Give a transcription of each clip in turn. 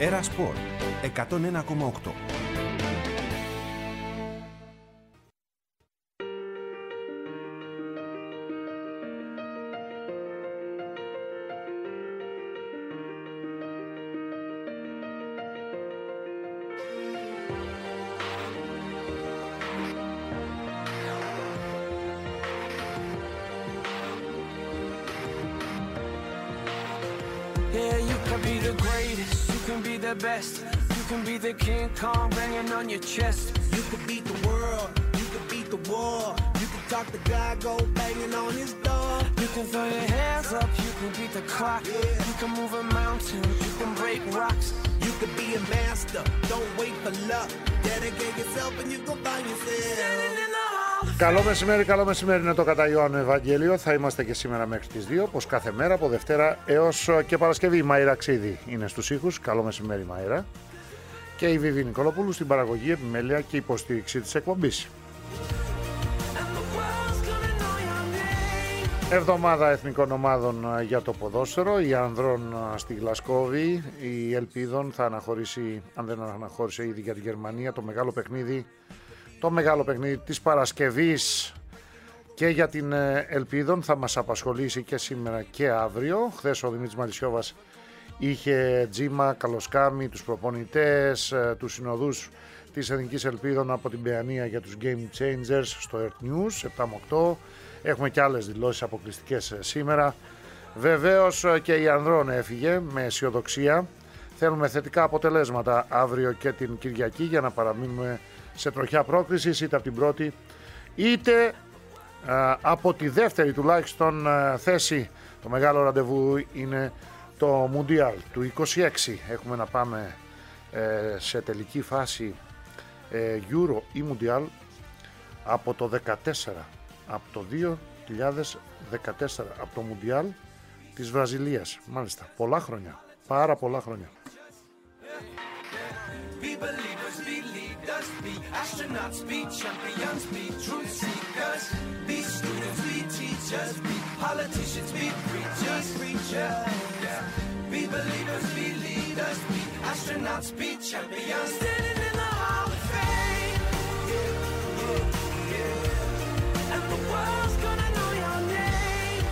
Έρα Σπορ 101,8. Yeah, you can be the greatest, you can be the best, you can be the King Kong banging on your chest. You can beat the world, you can beat the war, you can talk the guy, go banging on his door. You can throw your hands up, you can beat the clock, you can move a mountain, you can break rocks. You can be a master, don't wait for luck, dedicate yourself and you go find yourself. Standing in the hall. Καλό μεσημέρι είναι το κατά Ιωάννου Ευαγγέλιο. Θα είμαστε και σήμερα μέχρι τις 2, όπως κάθε μέρα, από Δευτέρα έως και Παρασκευή. Η Μαΐρα Ξίδη είναι στους ήχους. Καλό μεσημέρι, Μαΐρα. Και η Βιβί Νικολοπούλου στην παραγωγή, επιμέλεια και υποστήριξη της εκπομπής. Εβδομάδα εθνικών ομάδων για το ποδόσφαιρο. Η Ανδρών στη Γλασκόβη. Η Ελπίδων θα αναχωρήσει, αν δεν αναχώρησε ήδη, για τη Γερμανία. Το μεγάλο παιχνίδι της Παρασκευής και για την Ελπίδων θα μας απασχολήσει και σήμερα και αύριο. Χθες ο Δημήτρης Μαλισσιώβας είχε τζίμα, καλοσκάμι, τους προπονητές, τους συνοδούς της Εθνικής Ελπίδων από την Παιανία για τους Game Changers στο Earth News 7 με 8. Έχουμε και άλλες δηλώσεις αποκλειστικές σήμερα. Βεβαίως και η Ανδρών έφυγε με αισιοδοξία. Θέλουμε θετικά αποτελέσματα αύριο και την Κυριακή για να παραμείνουμε σε τροχιά πρόκρισης, είτε από την πρώτη είτε από τη δεύτερη τουλάχιστον θέση. Το μεγάλο ραντεβού είναι το Μουντιάλ του 26. Έχουμε να πάμε σε τελική φάση Euro ή Μουντιάλ από το 14, από το 2014, από το Μουντιάλ της Βραζιλίας. Μάλιστα, πολλά χρόνια, πάρα πολλά χρόνια. Be astronauts, be champions, be truth seekers, be students, be teachers, be politicians, be preachers, yeah. Be believers, be leaders, be astronauts, be champions, standing in the Hall of Fame. And the world's gonna know your name.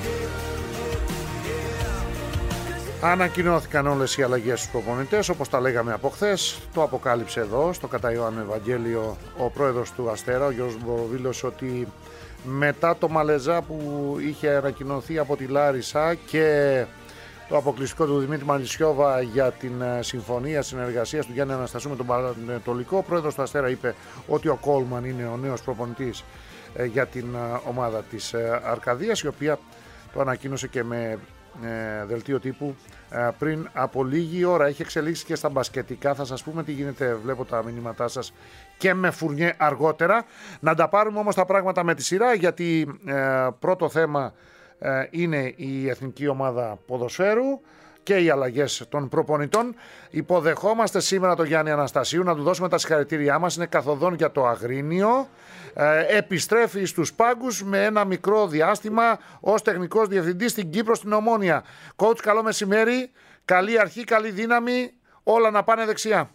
Ανακοινώθηκαν όλες οι αλλαγές στους προπονητές, όπως τα λέγαμε από χθες. Το αποκάλυψε εδώ, στο κατά Ιωάννου Ευαγγέλιο, ο πρόεδρος του Αστέρα, ο Γιώργος Μποροβίλος, ότι μετά το Μαλεζά που είχε ανακοινωθεί από τη Λάρισα και το αποκλειστικό του Δημήτρη Μαλισσιώβα για την συμφωνία συνεργασίας του Γιάννη Αναστασίου με τον Πανετολικό, ο πρόεδρος του Αστέρα είπε ότι ο Κόλμαν είναι ο νέος προπονητής για την ομάδα της Αρκαδίας, η οποία το ανακοίνωσε και με δελτίο τύπου πριν από λίγη ώρα. Έχει εξελίξει και στα μπασκετικά, θα σας πούμε τι γίνεται, βλέπω τα μηνύματά σας, και με Φουρνιέ αργότερα. Να τα πάρουμε όμως τα πράγματα με τη σειρά, γιατί πρώτο θέμα είναι η εθνική ομάδα ποδοσφαίρου και οι αλλαγές των προπονητών. Υποδεχόμαστε σήμερα τον Γιάννη Αναστασίου, να του δώσουμε τα συγχαρητήριά μας. Είναι καθοδόν για το Αγρίνιο. Επιστρέφει στους πάγκους με ένα μικρό διάστημα ως τεχνικός διευθυντής στην Κύπρο, στην Ομόνια. Coach, καλό μεσημέρι, καλή αρχή, καλή δύναμη, όλα να πάνε δεξιά.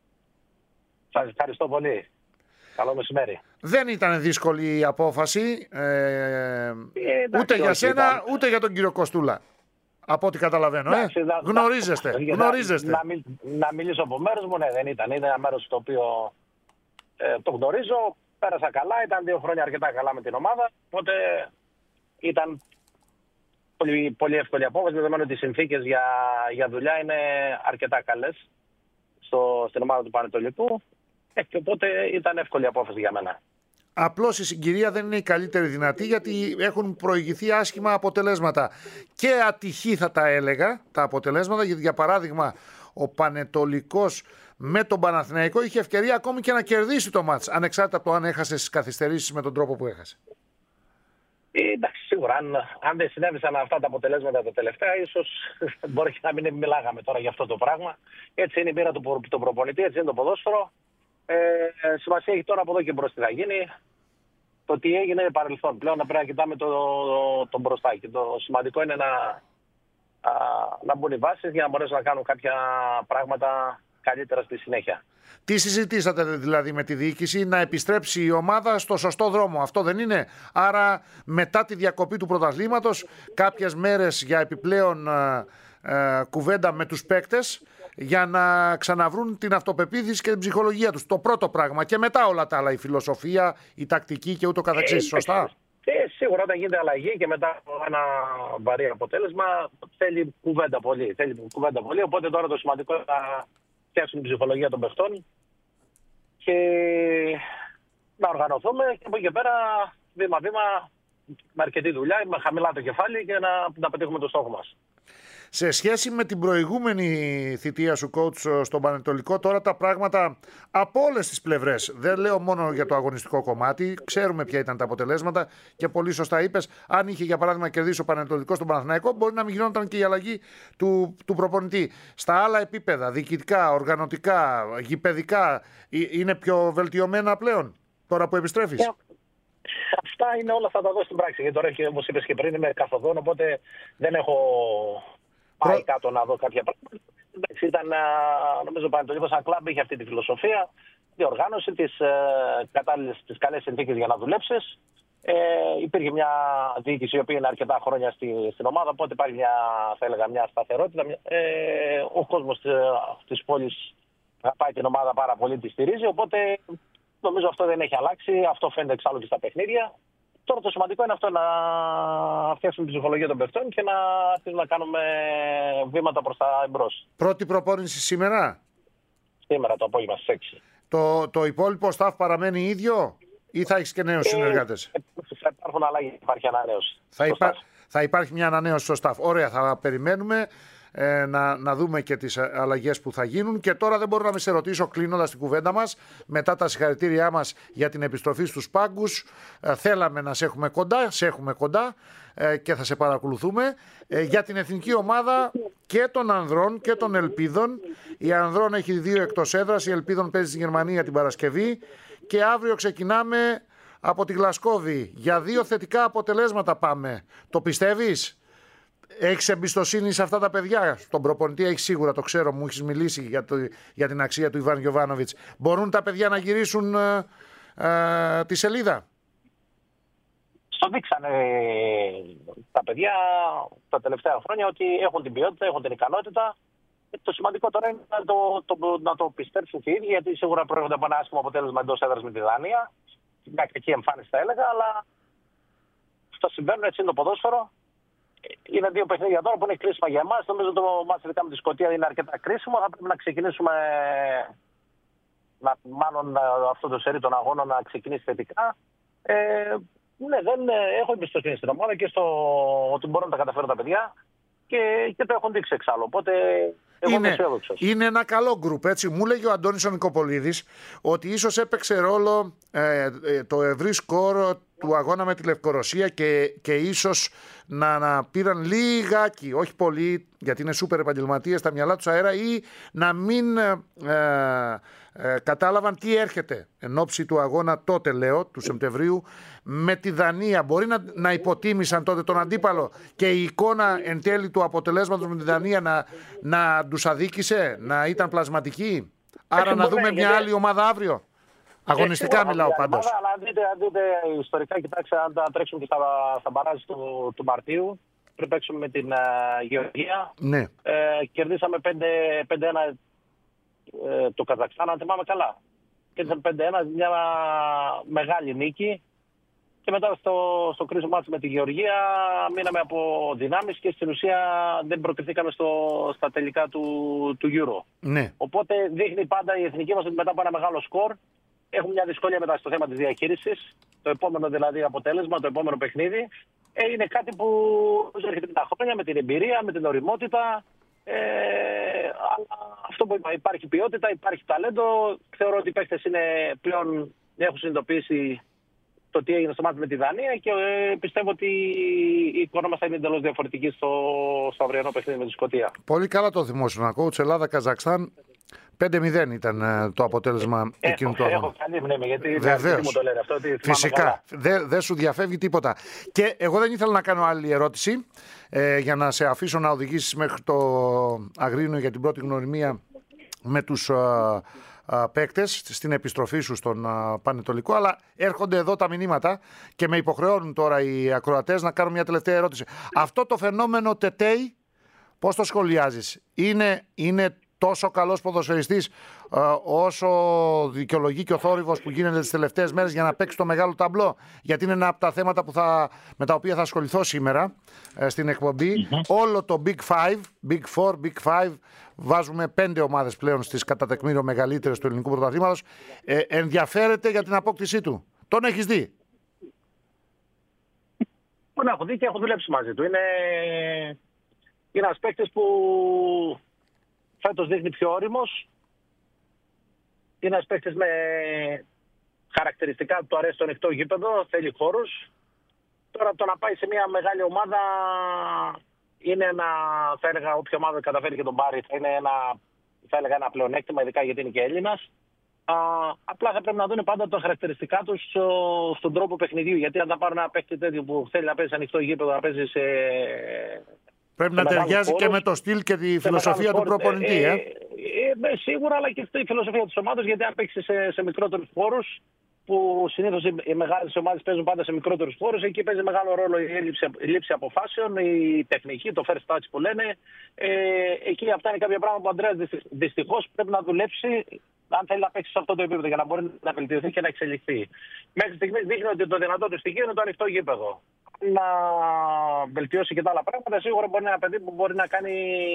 Σας ευχαριστώ πολύ. Καλό μεσημέρι. Δεν ήταν δύσκολη η απόφαση, ούτε για σένα, ούτε για τον κύριο Κοστούλα. Από ό,τι καταλαβαίνω, γνωρίζεστε. Να μιλήσω από μέρος μου, ναι, δεν ήταν. Είναι ένα μέρος το οποίο το γνωρίζω. Πέρασα καλά, ήταν 2 χρόνια αρκετά καλά με την ομάδα. Οπότε ήταν πολύ, πολύ εύκολη απόφαση, δεδομένου ότι οι συνθήκες για δουλειά είναι αρκετά καλές στην ομάδα του Πανετολικού. Και οπότε ήταν εύκολη απόφαση για μένα. Απλώς η συγκυρία δεν είναι η καλύτερη δυνατή, γιατί έχουν προηγηθεί άσχημα αποτελέσματα και ατυχή, θα τα έλεγα, τα αποτελέσματα. Γιατί για παράδειγμα ο Πανετολικός με τον Παναθηναϊκό είχε ευκαιρία ακόμη και να κερδίσει το μάτς, ανεξάρτητα από το αν έχασε στις καθυστερήσεις με τον τρόπο που έχασε. Εντάξει, σίγουρα αν δεν συνέβησαν αυτά τα αποτελέσματα τα τελευταία, ίσως μπορεί και να μην μιλάγαμε τώρα για αυτό το πράγμα. Έτσι είναι η μοίρα του προπονητή, έτσι είναι το ποδόσφαιρο. Σημασία έχει τώρα από εδώ και μπρος τι θα γίνει. Το τι έγινε είναι παρελθόν. Πλέον να πρέπει να κοιτάμε το μπροστά. Και το σημαντικό είναι να μπουν οι βάσεις για να μπορέσουν να κάνουν κάποια πράγματα καλύτερα στη συνέχεια. Τι συζητήσατε δηλαδή με τη διοίκηση? Να επιστρέψει η ομάδα στο σωστό δρόμο, αυτό δεν είναι? Άρα μετά τη διακοπή του πρωταθλήματος, κάποιες μέρες για επιπλέον κουβέντα με τους παίκτες για να ξαναβρούν την αυτοπεποίθηση και την ψυχολογία τους. Το πρώτο πράγμα, και μετά όλα τα άλλα, η φιλοσοφία, η τακτική και ούτω καθεξής. Σωστά? Σίγουρα όταν γίνεται αλλαγή και μετά από ένα βαρύ αποτέλεσμα θέλει κουβέντα πολύ. Οπότε τώρα το σημαντικό είναι να φτιάξουν την ψυχολογία των παιχτών και να οργανωθούμε και από εκεί και πέρα βήμα-βήμα με αρκετή δουλειά, με χαμηλά το κεφάλι και να πετύχουμε το στόχο μας. Σε σχέση με την προηγούμενη θητεία σου coach στον Πανετολικό, τώρα τα πράγματα από όλες τις πλευρές, δεν λέω μόνο για το αγωνιστικό κομμάτι, ξέρουμε ποια ήταν τα αποτελέσματα και πολύ σωστά είπες, αν είχε για παράδειγμα κερδίσει ο Πανετολικός στον Παναθηναϊκό, μπορεί να μην γινόταν και η αλλαγή του προπονητή. Στα άλλα επίπεδα, διοικητικά, οργανωτικά, γηπεδικά, είναι πιο βελτιωμένα πλέον τώρα που επιστρέφεις? Αυτά είναι όλα, θα τα δω στην πράξη. Γιατί τώρα, όπως είπες και πριν, είμαι καθοδόν, οπότε δεν έχω πάει κάτω να δω κάποια πράγματα. Εντάξει, ήταν, νομίζω, ο Πανετολικός σαν κλαμπ είχε αυτή τη φιλοσοφία, διοργάνωση, τις καλές συνθήκες για να δουλέψεις. Υπήρχε μια διοίκηση η οποία είναι αρκετά χρόνια στην ομάδα, οπότε υπάρχει μια σταθερότητα. Ο κόσμος της πόλης αγαπάει την ομάδα πάρα πολύ, τη στηρίζει, οπότε νομίζω αυτό δεν έχει αλλάξει. Αυτό φαίνεται εξάλλου και στα παιχνίδια. Τώρα το σημαντικό είναι αυτό, να φτιάξουμε την ψυχολογία των παιχτών και να αρχίσουμε να κάνουμε βήματα προς τα εμπρός. Πρώτη προπόνηση σήμερα? Σήμερα το απόγευμα στις 6. Το υπόλοιπο staff παραμένει ίδιο ή θα έχεις και νέους συνεργάτες? Θα υπάρχουν αλλαγές, υπάρχει ανανέωση. Θα υπάρχει μια ανανέωση στο staff. Ωραία, θα περιμένουμε να δούμε και τις αλλαγές που θα γίνουν. Και τώρα δεν μπορώ να μην σε ρωτήσω, κλείνοντας την κουβέντα μας, μετά τα συγχαρητήριά μας για την επιστροφή στους πάγκους, θέλαμε να σε έχουμε κοντά, και θα σε παρακολουθούμε, για την εθνική ομάδα και των ανδρών και των ελπίδων. Η ανδρών έχει 2 εκτός έδρας, η ελπίδων παίζει στην Γερμανία την Παρασκευή και αύριο ξεκινάμε από τη Γλασκόβη. Για 2 θετικά αποτελέσματα πάμε. Το πιστεύεις? Έχεις εμπιστοσύνη σε αυτά τα παιδιά? Στον προπονητή έχεις σίγουρα, το ξέρω, μου έχεις μιλήσει για την αξία του Ιβάν Γιοβάνοβιτς. Μπορούν τα παιδιά να γυρίσουν τη σελίδα? Στο δείξανε τα παιδιά τα τελευταία χρόνια ότι έχουν την ποιότητα, έχουν την ικανότητα. Το σημαντικό τώρα είναι να το πιστέψουν και οι ίδιοι, γιατί σίγουρα προέρχονται από ένα άσχημο αποτέλεσμα εντός έδρας με τη Δανία. Μια κακή εμφάνιση θα έλεγα, αλλά αυτά συμβαίνουν, έτσι είναι το ποδόσφαιρο. Είναι 2 παιχνίδια τώρα που είναι κρίσιμα για εμάς. Νομίζω το μάτς με τη Σκωτία είναι αρκετά κρίσιμο. Θα πρέπει να ξεκινήσουμε, μάλλον αυτό το σερί των αγώνων να ξεκινήσει θετικά. Ναι, δεν έχω εμπιστοσύνη στην ομάδα και στο ότι μπορούν να τα καταφέρουν τα παιδιά και το έχουν δείξει εξάλλου. Οπότε εγώ είμαι αισιόδοξος. Είναι ένα καλό γκρουπ, έτσι. Μου λέγει ο Αντώνης ο Νικοπολίδης ότι ίσως έπαιξε ρόλο το ευρύ σκορ του αγώνα με τη Λευκορωσία και ίσως να πήραν λιγάκι, όχι πολύ, γιατί είναι σούπερ επαγγελματίες, στα μυαλά τους αέρα, ή να μην κατάλαβαν τι έρχεται εν ώψη του αγώνα τότε, λέω, του Σεπτεμβρίου με τη Δανία. Μπορεί να υποτίμησαν τότε τον αντίπαλο και η εικόνα εν τέλει του αποτελέσματος με τη Δανία να τους αδίκησε, να ήταν πλασματική. Άρα να δούμε μια άλλη ομάδα αύριο. Αγωνιστικά μιλάω πάντως. Αλλά αν δείτε ιστορικά, κοιτάξτε, αν τα τρέξουμε και στα μπαράζ του Μαρτίου, πριν παίξουμε με την Γεωργία, ναι. Κερδίσαμε 5-1 το Καζακστάν, αν θυμάμαι καλά. Κερδίσαμε 5-1, μια μεγάλη νίκη. Και μετά στο κρίσιμο μάτι με τη Γεωργία μείναμε από δυνάμεις και στην ουσία δεν προκριθήκαμε στα τελικά του Euro. Ναι. Οπότε δείχνει πάντα η εθνική μας ότι μετά από ένα μεγάλο σκορ έχουμε μια δυσκολία μετά στο θέμα της διαχείρισης. Το επόμενο δηλαδή αποτέλεσμα, το επόμενο παιχνίδι, είναι κάτι που έρχεται με τα χρόνια, με την εμπειρία, με την ωριμότητα. Αλλά αυτό που είπα, υπάρχει ποιότητα, υπάρχει ταλέντο. Θεωρώ ότι οι παίκτες πλέον έχουν συνειδητοποιήσει το τι έγινε στο μάτι με τη Δανία και πιστεύω ότι η εικόνα μας θα είναι εντελώς διαφορετική στο αυριανό παιχνίδι με τη Σκωτία. Πολύ καλά το θυμόσουνα, coach. Ελλάδα-Καζακστάν. 5-0 ήταν το αποτέλεσμα εκείνου του αγώνα. Έχω καλή μνήμη, γιατί βεβαίως, μου το λένε αυτό. Ότι φυσικά, δεν σου διαφεύγει τίποτα. Και εγώ δεν ήθελα να κάνω άλλη ερώτηση για να σε αφήσω να οδηγήσεις μέχρι το Αγρίνιο για την πρώτη γνωριμία με τους παίκτες στην επιστροφή σου στον Πανετολικό, αλλά έρχονται εδώ τα μηνύματα και με υποχρεώνουν τώρα οι ακροατές να κάνω μια τελευταία ερώτηση. Αυτό το φαινόμενο Τετέι, πώς το σχολιάζεις? Είναι τόσο καλός ποδοσφαιριστής όσο δικαιολογεί και ο θόρυβος που γίνεται τις τελευταίες μέρες για να παίξει το μεγάλο ταμπλό? Γιατί είναι ένα από τα θέματα με τα οποία θα ασχοληθώ σήμερα στην εκπομπή. Όλο το Big Five, Big Four, Big Five, βάζουμε 5 ομάδες πλέον στις κατά τεκμήριο μεγαλύτερες του ελληνικού πρωταθλήματος. Ενδιαφέρεται για την απόκτησή του? Τον έχεις δει? Τον έχω δει και έχω δουλέψει μαζί του. Είναι ένας παίκτης που φέτος δείχνει πιο όριμος. Είναι ένας παίκτης με χαρακτηριστικά που του αρέσει το ανοιχτό γήπεδο, θέλει χώρους. Τώρα το να πάει σε μια μεγάλη ομάδα είναι θα έλεγα, όποια ομάδα καταφέρει και τον πάρει, θα είναι ένα πλεονέκτημα, ειδικά γιατί είναι και Έλληνας. Απλά θα πρέπει να δουν πάντα τα χαρακτηριστικά τους στον τρόπο παιχνιδιού. Γιατί αν θα πάρουν ένα παίκτη τέτοιο που θέλει να παίζει σε ανοιχτό γήπεδο, να παίζει σε. Πρέπει να ταιριάζει και με το στυλ και τη φιλοσοφία του προπονητή. Σίγουρα, αλλά και στη φιλοσοφία της ομάδας, γιατί αν παίξει σε μικρότερους χώρους, που συνήθως οι μεγάλες ομάδες παίζουν πάντα σε μικρότερους χώρους, εκεί παίζει μεγάλο ρόλο η λήψη αποφάσεων, η τεχνική, το first touch που λένε. Εκεί αυτά είναι κάποια πράγματα που ο Ανδρέας δυστυχώς πρέπει να δουλέψει, αν θέλει να παίξει σε αυτό το επίπεδο, για να μπορεί να βελτιωθεί και να εξελιχθεί. Μέχρι στιγμής δείχνει ότι το δυνατό του στοιχείο είναι το ανοιχτό γήπεδο. Να βελτιώσει και τα άλλα πράγματα, σίγουρα μπορεί να είναι ένα παιδί που μπορεί να κάνει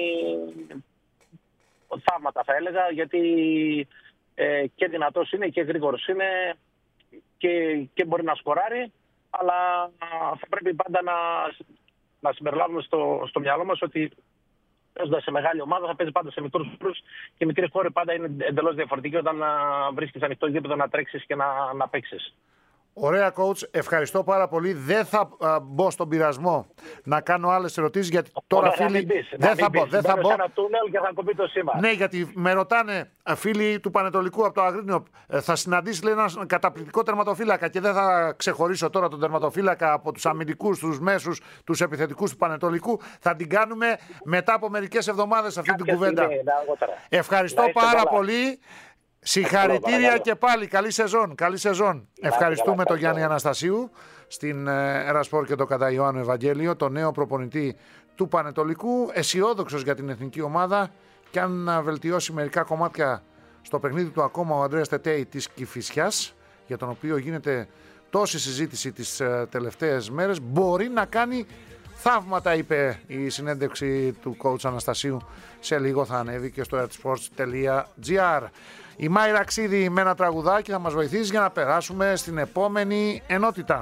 θαύματα, θα έλεγα, γιατί και δυνατός είναι και γρήγορος είναι και μπορεί να σκοράρει, αλλά θα πρέπει πάντα να συμπεριλάβουμε στο μυαλό μας ότι παίζοντας σε μεγάλη ομάδα θα παίζει πάντα σε μικρούς χώρους και οι μικροί χώροι πάντα είναι εντελώς διαφορετικοί όταν βρίσκεις ανοιχτό γήπεδο να τρέξεις και να παίξεις. Ωραία, coach. Ευχαριστώ πάρα πολύ. Δεν θα μπω στον πειρασμό να κάνω άλλες ερωτήσεις, γιατί τώρα φίλοι. Δεν θα μπω. Σε ένα τούνελ και θα κοπεί το σήμα. Ναι, γιατί με ρωτάνε φίλοι του Πανετολικού από το Αγρίνιο, θα συναντήσει, λέει, έναν καταπληκτικό τερματοφύλακα, και δεν θα ξεχωρίσω τώρα τον τερματοφύλακα από τους αμυντικούς, τους μέσους, τους επιθετικούς του Πανετολικού. Θα την κάνουμε μετά από μερικές εβδομάδες αυτή την κουβέντα. Ευχαριστώ πάρα πολύ. Συγχαρητήρια και πάλι. Καλή σεζόν. Καλή σεζόν. Ευχαριστούμε τον Γιάννη Αναστασίου στην Ερασπορ και τον κατά Ιωάννου Ευαγγέλιο, τον νέο προπονητή του Πανετολικού. Αισιόδοξος για την εθνική ομάδα, και αν βελτιώσει μερικά κομμάτια στο παιχνίδι του ακόμα ο Ανδρέας Τετέι της Κηφισιάς, για τον οποίο γίνεται τόση συζήτηση τις τελευταίες μέρες, μπορεί να κάνει θαύματα, είπε η συνέντευξη του coach Αναστασίου. Σε λίγο θα ανέβει και στο artsports.gr. Η Μάιρα Ξίδη με ένα τραγουδάκι θα μας βοηθήσει για να περάσουμε στην επόμενη ενότητα.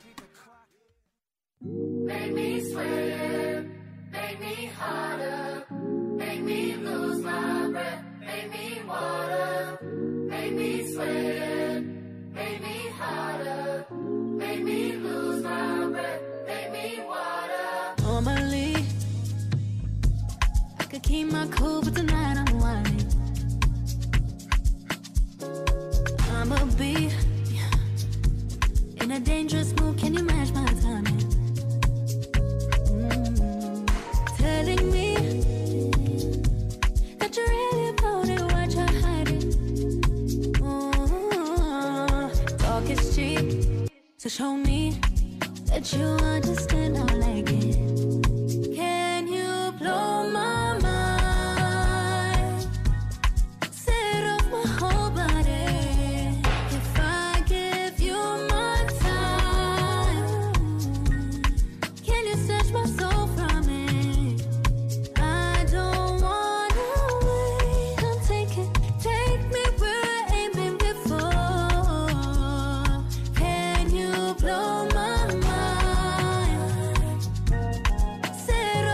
Keep my cool, but tonight I'm whining. I'ma be in a dangerous mood. Can you match my timing? Telling me that you really about it, what you're hiding. Talk is cheap, so show me that you understand. I like it. Can you blow my Set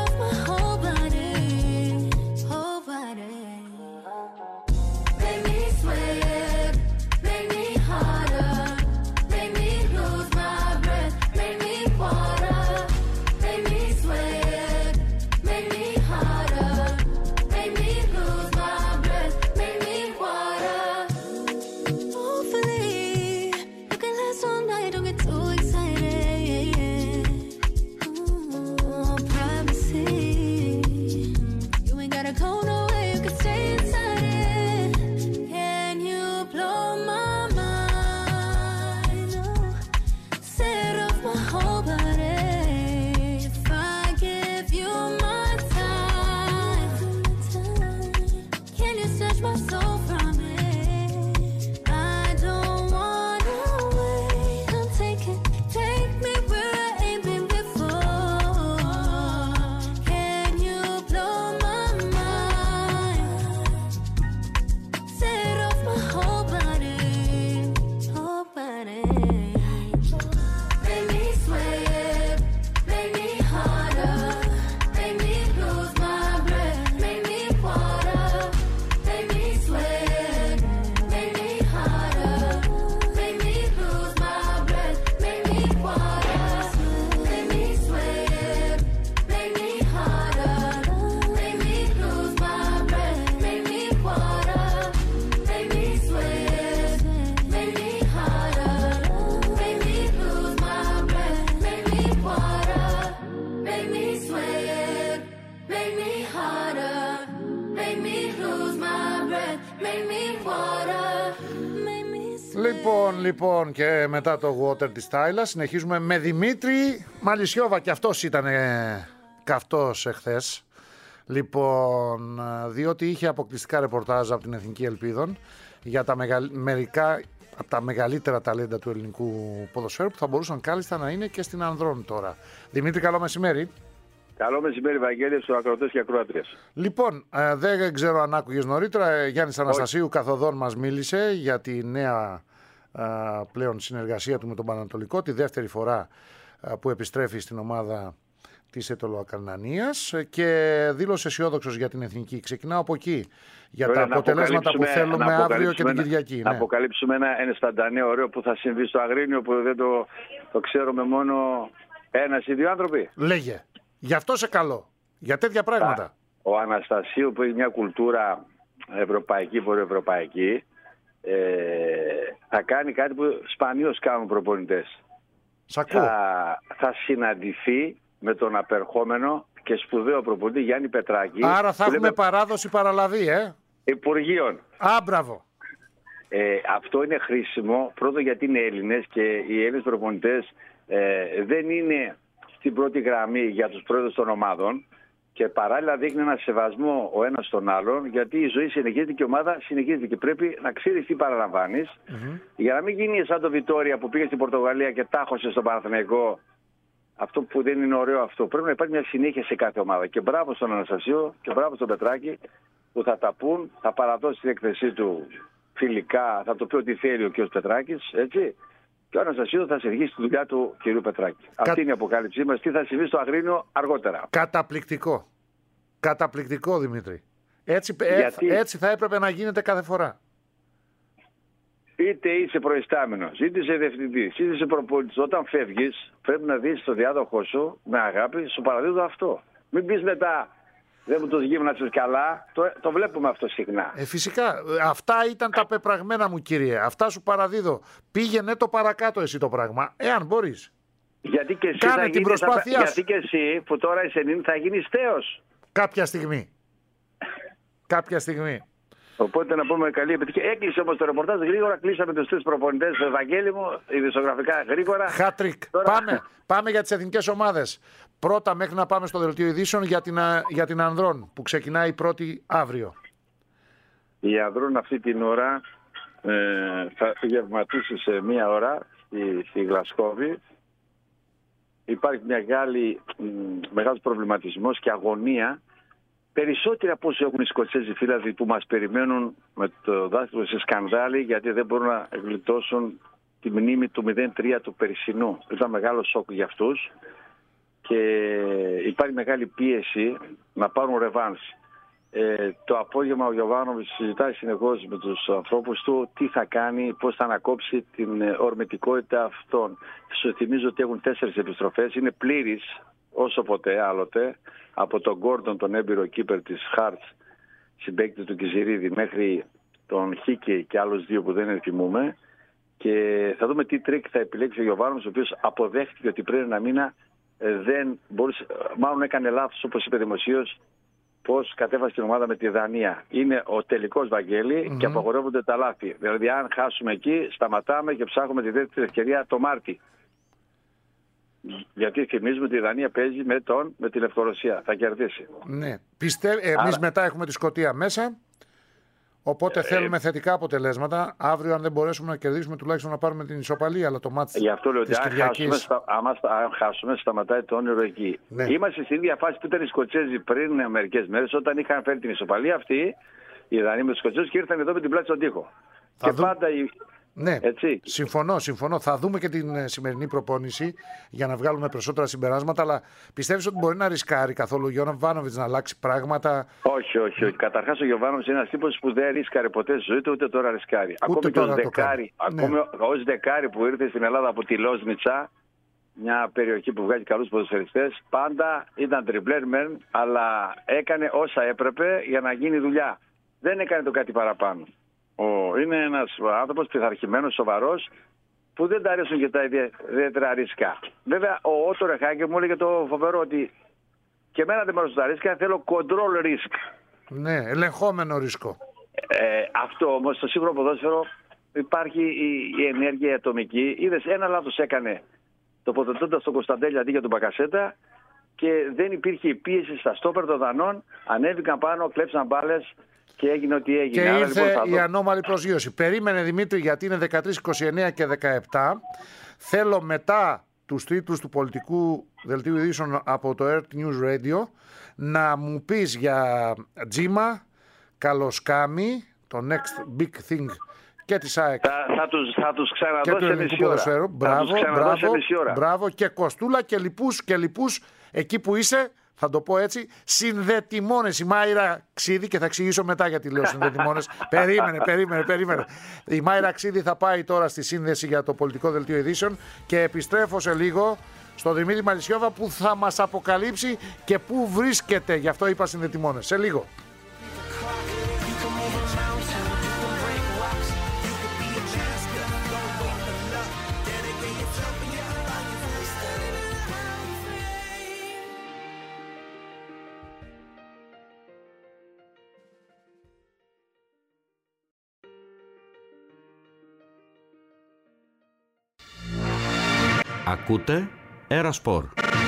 made me water, made me swim. Λοιπόν, και μετά το Water της Τάιλα συνεχίζουμε με Δημήτρη Μαλισιόβα, και αυτός ήταν καυτός εχθές. Λοιπόν, διότι είχε αποκλειστικά ρεπορτάζ από την Εθνική Ελπίδων για τα μερικά από τα μεγαλύτερα ταλέντα του ελληνικού ποδοσφαίρου, που θα μπορούσαν κάλλιστα να είναι και στην ανδρών τώρα. Δημήτρη, καλό μεσημέρι. Καλό μεσημέρι, Βαγγέλη, στους ακροατές και ακροάτριες. Λοιπόν, δεν ξέρω αν άκουγες νωρίτερα, Γιάννης Αναστασίου καθοδόν μας μίλησε για τη νέα πλέον συνεργασία του με τον Πανατολικό, τη δεύτερη φορά που επιστρέφει στην ομάδα της Αιτωλοακαρνανίας, και δήλωσε αισιόδοξος για την εθνική. Ξεκινάω από εκεί, για τα αποτελέσματα που θέλουμε αύριο και την Κυριακή. Να αποκαλύψουμε ένα ενσταντανέ ωραίο που θα συμβεί στο Αγρίνιο, που δεν το ξέρουμε μόνο ένας ή δύο άνθρωποι. Λέγε. Γι' αυτό σε καλό. Για τέτοια πράγματα. Ο Αναστασίου, που έχει μια κουλτούρα ευρωπαϊκή, βορειοευρωπαϊκή, θα κάνει κάτι που σπανίως κάνουν προπονητές. Θα συναντηθεί με τον απερχόμενο και σπουδαίο προπονητή Γιάννη Πετράκη. Άρα θα έχουμε παράδοση παραλαβή, Υπουργείων. Μπράβο. Αυτό είναι χρήσιμο, πρώτον γιατί είναι Έλληνες και οι Έλληνες προπονητές δεν είναι στην πρώτη γραμμή για τους πρόεδρους των ομάδων, και παράλληλα δείχνει ένα σεβασμό ο ένας στον άλλον, γιατί η ζωή συνεχίζεται και η ομάδα συνεχίζεται και πρέπει να ξέρεις τι παραλαμβάνεις, για να μην γίνει σαν το Βιτόρια που πήγε στην Πορτογαλία και τάχωσε στον Παναθηναϊκό. Αυτό που δεν είναι ωραίο αυτό. Πρέπει να υπάρχει μια συνέχεια σε κάθε ομάδα. Και μπράβο στον Αναστασίου και μπράβο στον Πετράκη, που θα τα πούν, θα παραδώσει την έκθεσή του φιλικά, θα το πει ότι θέλει ο κ. Πετράκης, έτσι. Και ο Αναστασίου θα συνεχίσει τη δουλειά του κ. Πετράκη. Αυτή είναι η αποκάλυψή μας. Τι θα συμβεί στο Αγρίνιο αργότερα. Καταπληκτικό. Καταπληκτικό, Δημήτρη. Έτσι θα έπρεπε να γίνεται κάθε φορά. Είτε είσαι προϊστάμενος, είτε είσαι διευθυντής, είτε είσαι προπονητής. Όταν φεύγεις, πρέπει να δεις το διάδοχό σου με αγάπη, σου παραδίδω αυτό. Μην πεις μετά, δεν μου το γύμνασες καλά. Το βλέπουμε αυτό συχνά. Φυσικά. Αυτά ήταν τα πεπραγμένα μου, κύριε. Αυτά σου παραδίδω. Πήγαινε το παρακάτω εσύ το πράγμα, εάν μπορείς. Γιατί και εσύ, κάνε την προσπάθειά σου. Γιατί και εσύ που τώρα είσαι νυν θα γίνεις θέος. Κάποια στιγμή. Οπότε να πούμε καλή επιτυχία. Έκλεισε όμως το ρεπορτάζ γρήγορα. Κλείσαμε τους τρεις προπονητές, Ευαγγέλη μου, ειδησιογραφικά γρήγορα. Χατρικ. Πάμε για τις εθνικές ομάδες. Πρώτα, μέχρι να πάμε στο δελτίο ειδήσεων, για την ανδρών που ξεκινάει η πρώτη αύριο. Η ανδρών αυτή την ώρα θα γευματίσει σε μία ώρα στη Γλασκόβη. Υπάρχει μεγάλος προβληματισμός και αγωνία. Περισσότεροι από όσοι έχουν οι Σκοτσέζοι φίλοι που μας περιμένουν με το δάχτυλο σε σκανδάλι, γιατί δεν μπορούν να γλιτώσουν τη μνήμη του 0-3 του περσινού. Ήταν μεγάλο σοκ για αυτούς και υπάρχει μεγάλη πίεση να πάρουν ρεβάνς. Το απόγευμα ο Γιωβάνοβιτς συζητάει συνεχώς με τους ανθρώπους του τι θα κάνει, πώς θα ανακόψει την ορμητικότητα αυτών. Σου θυμίζω ότι έχουν 4 επιστροφές, είναι πλήρης όσο ποτέ άλλοτε, από τον Γκόρντον, τον έμπειρο κύπερ της Χάρτς, συμπαίκτη του Κιζηρίδη, μέχρι τον Χίκη και άλλους 2 που δεν ενθυμούμε, και θα δούμε τι τρίκ θα επιλέξει ο Γιωβάνοβιτς, ο οποίος αποδέχτηκε ότι πριν ένα μήνα δεν μπορούσε, μάλλον έκανε λάθος, όπως είπε δημοσίως, πώς κατέβασε την ομάδα με τη Δανία. Είναι ο τελικός, Βαγγέλη, και απαγορεύονται τα λάθη. Δηλαδή, αν χάσουμε εκεί, σταματάμε και ψάχνουμε τη δεύτερη ευκαιρία το Μάρτι. Γιατί θυμίζουμε ότι η Δανία παίζει με τη Λευκορωσία. Θα κερδίσει. Ναι. Εμείς μετά έχουμε τη Σκωτία μέσα. Οπότε θέλουμε θετικά αποτελέσματα. Αύριο, αν δεν μπορέσουμε να κερδίσουμε, τουλάχιστον να πάρουμε την ισοπαλία. Αλλά το μάτς γι' αυτό λέω της ότι Κυριακής... αν χάσουμε, σταματάει το όνειρο εκεί. Ναι. Είμαστε στην ίδια φάση που ήταν οι Σκοτσέζοι πριν μερικές μέρες, όταν είχαν φέρει την ισοπαλία αυτή, οι Δανείοι με τους Σκοτσέζους, και ήρθαν εδώ με την πλάτη στον τοίχο. Πάντα ναι, έτσι. Συμφωνώ. Θα δούμε και την σημερινή προπόνηση για να βγάλουμε περισσότερα συμπεράσματα. Αλλά πιστεύεις ότι μπορεί να ρισκάρει καθόλου ο Γιωβάνοβιτς να αλλάξει πράγματα? Όχι. Καταρχάς ο Γιωβάνοβιτς είναι ένας τύπος που δεν ρίσκαρε ποτέ στη ζωή του, ούτε τώρα ρισκάρει. Ακόμη και ως δεκάρι που ήρθε στην Ελλάδα από τη Λόσνιτσα, μια περιοχή που βγάζει καλούς ποδοσφαιριστές, πάντα ήταν τριμπλέρ μεν, αλλά έκανε όσα έπρεπε για να γίνει δουλειά. Δεν έκανε το κάτι παραπάνω. Είναι ένας άνθρωπος πειθαρχημένος, σοβαρός, που δεν τα αρέσουν και τα ιδιαίτερα ρίσκα. Βέβαια, ο Ότο Ρεχάκη μου έλεγε το φοβερό ότι και εμένα δεν μου αρέσουν τα ρίσκα, θέλω control risk. Ναι, ελεγχόμενο ρίσκο. Αυτό όμως στο σύγχρονο ποδόσφαιρο υπάρχει η ενέργεια ατομική. Είδες, ένα λάθος έκανε τοποθετώντας τον Κωνσταντέλια αντί για τον Μπακασέτα και δεν υπήρχε η πίεση στα στόπερ των Δανών. Ανέβηκαν πάνω, κλέψαν μπάλες και έγινε ό,τι έγινε. Και ήρθε η ανώμαλη προσγείωση. Περίμενε, Δημήτρη, γιατί είναι 13, 29 και 17. Θέλω μετά τους τίτλους του πολιτικού δελτίου ειδήσεων από το Earth News Radio να μου πεις για Τζίμα, Καλοσκάμι, το Next Big Thing και τη ΑΕΚ. Θα τους ξαναδώ σε μισή ώρα. Μπράβο, και Κοστούλα και λοιπούς εκεί που είσαι. Θα το πω έτσι, συνδετημόνες, η Μάιρα Ξίδη, και θα εξηγήσω μετά γιατί λέω συνδετημόνες. Περίμενε. Η Μάιρα Ξίδη θα πάει τώρα στη σύνδεση για το πολιτικό δελτίο ειδήσεων και επιστρέφω σε λίγο στο Δημήτρη Μαλισιόβα που θα μας αποκαλύψει και πού βρίσκεται, γι' αυτό είπα συνδετημόνες. Σε λίγο. Ακούτε Ερασπορ.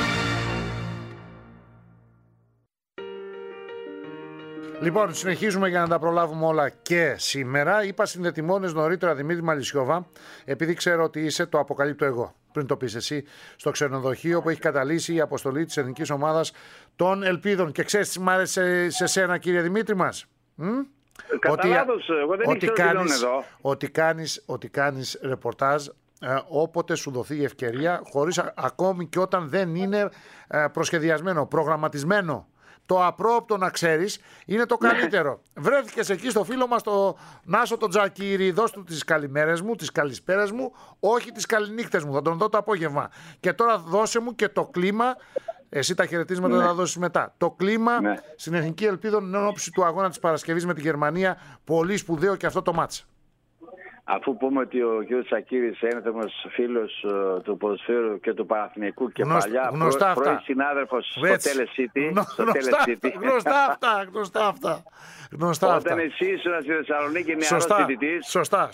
Λοιπόν, συνεχίζουμε για να τα προλάβουμε όλα και σήμερα. Είπα συνδετημόνες νωρίτερα, Δημήτρη Μαλισιόβα, επειδή ξέρω ότι είσαι, το αποκαλύπτω εγώ, πριν το πεις εσύ, στο ξενοδοχείο που έχει καταλύσει η αποστολή της εθνικής ομάδας των Ελπίδων. Και ξέρεις τι μ' άρεσε σε σένα, κύριε Δημήτρη μας? Κατά λάθος, εγώ δεν ήξερα εδώ. Ότι κάνεις ρεπορτάζ όποτε σου δοθεί η ευκαιρία, χωρίς ακόμη και όταν δεν είναι προσχεδιασμένο, προγραμματισμένο. Το απρόοπτο, να ξέρεις, είναι το καλύτερο. Βρέθηκες εκεί στο φίλο μας το Νάσο τον Τζακίρη, δώσ' του τις καλημέρες μου, τις καλησπέρες μου, όχι τις καληνύχτες μου, θα τον δω το απόγευμα. Και τώρα δώσε μου και το κλίμα, εσύ τα χαιρετίσματα θα δώσεις μετά. Το κλίμα στην Εθνική Ελπίδων εν ώψη του αγώνα της Παρασκευής με τη Γερμανία, πολύ σπουδαίο και αυτό το μάτς. Αφού πούμε ότι ο κ. Τσακίρης είναι ένθερμος φίλος του ποδοσφαίρου και του Παναθηναϊκού και παλιά πρώην συνάδελφος στο Telecity. Γνωστά αυτά. Όταν εσύ ήσουν στη Θεσσαλονίκη νεαρός φοιτητής. Σωστά.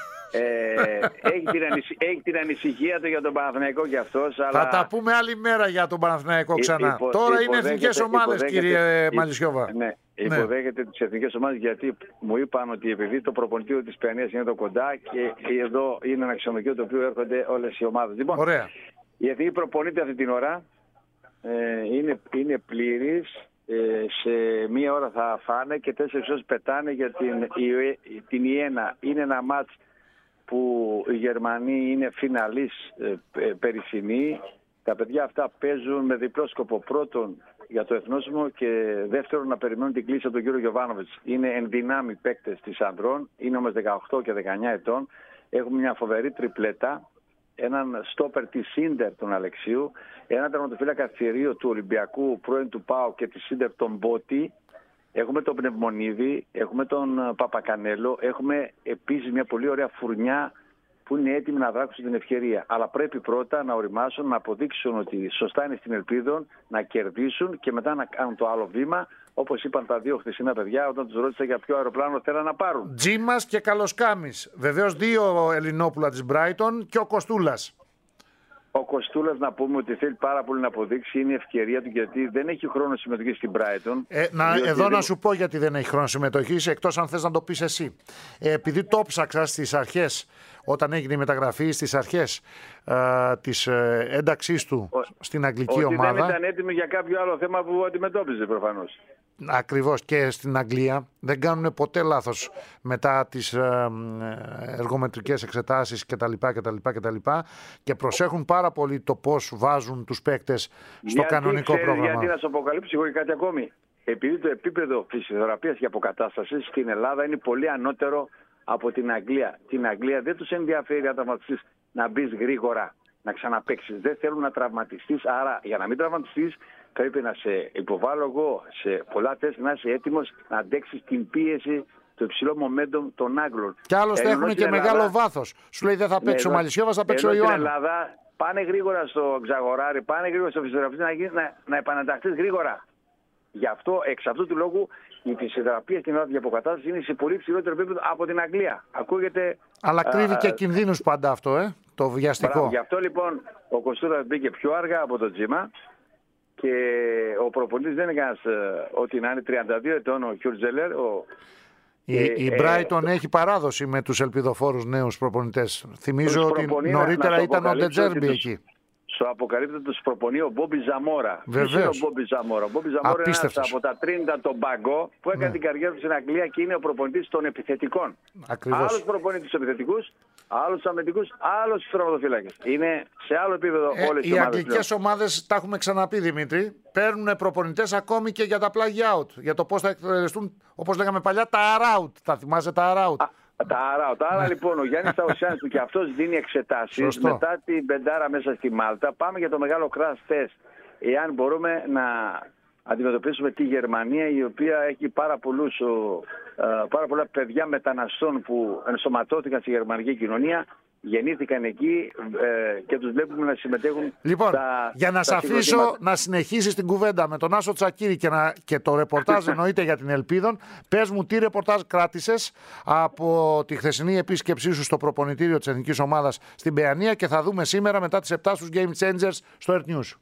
Έχει την ανησυχία του για τον Παναθηναϊκό κι αυτός. Θα τα πούμε άλλη μέρα για τον Παναθηναϊκό ξανά. Τώρα είναι εθνικές ομάδες, κύριε Μαλισιόβα. Ναι. Υποδέχεται τις εθνικές ομάδες, γιατί μου είπαν ότι επειδή το προπονητήριο της Παιανίας είναι εδώ κοντά και εδώ είναι ένα ξενοδοχείο το οποίο έρχονται όλες οι ομάδες. Λοιπόν, ωραία. Η εθνική προπονείται αυτή την ώρα, είναι πλήρης, σε μία ώρα θα φάνε και 4 ώρες πετάνε για την Ιένα. Είναι ένα μάτς που οι Γερμανοί είναι φιναλής περσινή. Τα παιδιά αυτά παίζουν με διπλό σκοπό. Πρώτον, για το εθνόσημο και δεύτερον να περιμένουν την κλίση από τον κύριο Γιοβάνοβιτς. Είναι ενδυνάμοι παίκτες της ανδρών, είναι όμως 18 και 19 ετών. Έχουμε μια φοβερή τριπλέτα, έναν στόπερ της Σίντερ τον Αλεξίου, έναν τερματοφύλακα Θηρίο του Ολυμπιακού, πρώην του ΠΑΟ και της Σίντερ τον Μπότη. Έχουμε τον Πνευμονίδη, έχουμε τον Παπακανέλο, έχουμε επίσης μια πολύ ωραία φουρνιά που είναι έτοιμοι να δράξουν την ευκαιρία. Αλλά πρέπει πρώτα να οριμάσουν, να αποδείξουν ότι σωστά είναι στην Ελπίδων, να κερδίσουν και μετά να κάνουν το άλλο βήμα. Όπως είπαν τα δύο χθεσινά παιδιά, όταν τους ρώτησα για ποιο αεροπλάνο θέλαν να πάρουν. Τζίμας και Καλοσκάμης. Βεβαίως 2 Ελληνόπουλα της Brighton και ο Κοστούλας. Ο Κοστούλας, να πούμε ότι θέλει πάρα πολύ να αποδείξει, είναι η ευκαιρία του, γιατί δεν έχει χρόνο συμμετοχή στην Brighton. Να σου πω γιατί δεν έχει χρόνο συμμετοχή, εκτός αν θες να το πεις εσύ. Επειδή το ψάξα στις αρχές, όταν έγινε η μεταγραφή, στις αρχές της ένταξής του στην αγγλική ομάδα. Δεν ήταν έτοιμο για κάποιο άλλο θέμα που αντιμετώπιζε προφανώς. Ακριβώς, και στην Αγγλία δεν κάνουν ποτέ λάθος μετά τις εργομετρικές εξετάσεις κτλ. Και προσέχουν πάρα πολύ το πώς βάζουν τους παίκτες στο κανονικό πρόγραμμα. Γιατί να σου αποκαλύψω εγώ και κάτι ακόμη. Επειδή το επίπεδο φυσιοθεραπείας και αποκατάστασης στην Ελλάδα είναι πολύ ανώτερο από την Αγγλία. Την Αγγλία δεν τους ενδιαφέρει αν τραυματιστείς να μπεις γρήγορα, να ξαναπαίξεις. Δεν θέλουν να τραυματιστείς, άρα για να μην τραυματιστείς πρέπει να σε υποβάλω εγώ σε πολλά τεστ, να είσαι έτοιμος να αντέξεις την πίεση, το υψηλό momentum των Άγγλων. Και άλλωστε έχουν και μεγάλο βάθος. Σου λέει δεν θα παίξει ο Μαλισιόβας, θα παίξει ο Ιωάννη. Στην Ελλάδα πάνε γρήγορα στο Ξαγοράρι, πάνε γρήγορα στο φυσιοθεραπευτή να επαναταχθείς γρήγορα. Γι' αυτό, εξ αυτού του λόγου, η φυσιοθεραπεία και η αναποκατάσταση είναι σε πολύ ψηλότερο επίπεδο από την Αγγλία. Ακούγεται. Αλλά κρύβει και κινδύνους πάντα αυτό, το βιαστικό. Γι' αυτό λοιπόν ο Κωστούδας μπήκε πιο αργά από το τζίμα και ο προπονητής δεν είναι κανένας ότι να είναι 32 ετών ο Χιουρτζέλερ. Η Brighton έχει παράδοση με τους ελπιδοφόρους νέους προπονητές. Θυμίζω ότι νωρίτερα ήταν ο Ντετζέρμπι εκεί. Στο αποκαλύπτω τους προπονεί ο Μπόμπι Ζαμόρα. Βεβαίως. Ποιος είναι ο Μπόμπι Ζαμόρα? Ο Μπόμπι Ζαμόρα είναι ένας από τα 30 τον Παγκό που έκανε την καριέρα του στην Αγγλία και είναι ο προπονητής των επιθετικών. Ακριβώς. Άλλος προπονητής τους επιθετικούς, άλλους τους αμυντικούς, άλλους τους τραυματοφύλακες. Είναι σε άλλο επίπεδο όλες οι ομάδες. Οι αγγλικές ομάδες, τα έχουμε ξαναπεί Δημήτρη, παίρνουν προπονητές ακόμη και για τα plug out. Για το πώς θα εκτελεστούν, όπως λέγαμε παλιά, τα around. Θα θυμάσαι τα around. Άρα λοιπόν ο Γιάννης Ταουσιάνης που και αυτός δίνει εξετάσεις μετά την πεντάρα μέσα στη Μάλτα. Πάμε για το μεγάλο crash test. Εάν μπορούμε να αντιμετωπίσουμε τη Γερμανία, η οποία έχει πάρα πολλά παιδιά μεταναστών που ενσωματώθηκαν στη γερμανική κοινωνία, γεννήθηκαν εκεί και τους βλέπουμε να συμμετέχουν. Λοιπόν, για να σε αφήσω να συνεχίσεις την κουβέντα με τον Άσο Τσακίρη και το ρεπορτάζ εννοείται για την Ελπίδων, πες μου τι ρεπορτάζ κράτησες από τη χθεσινή επίσκεψή σου στο προπονητήριο της Εθνικής Ομάδας στην Παιανία και θα δούμε σήμερα μετά τις 7 στους Game Changers στο Earth News.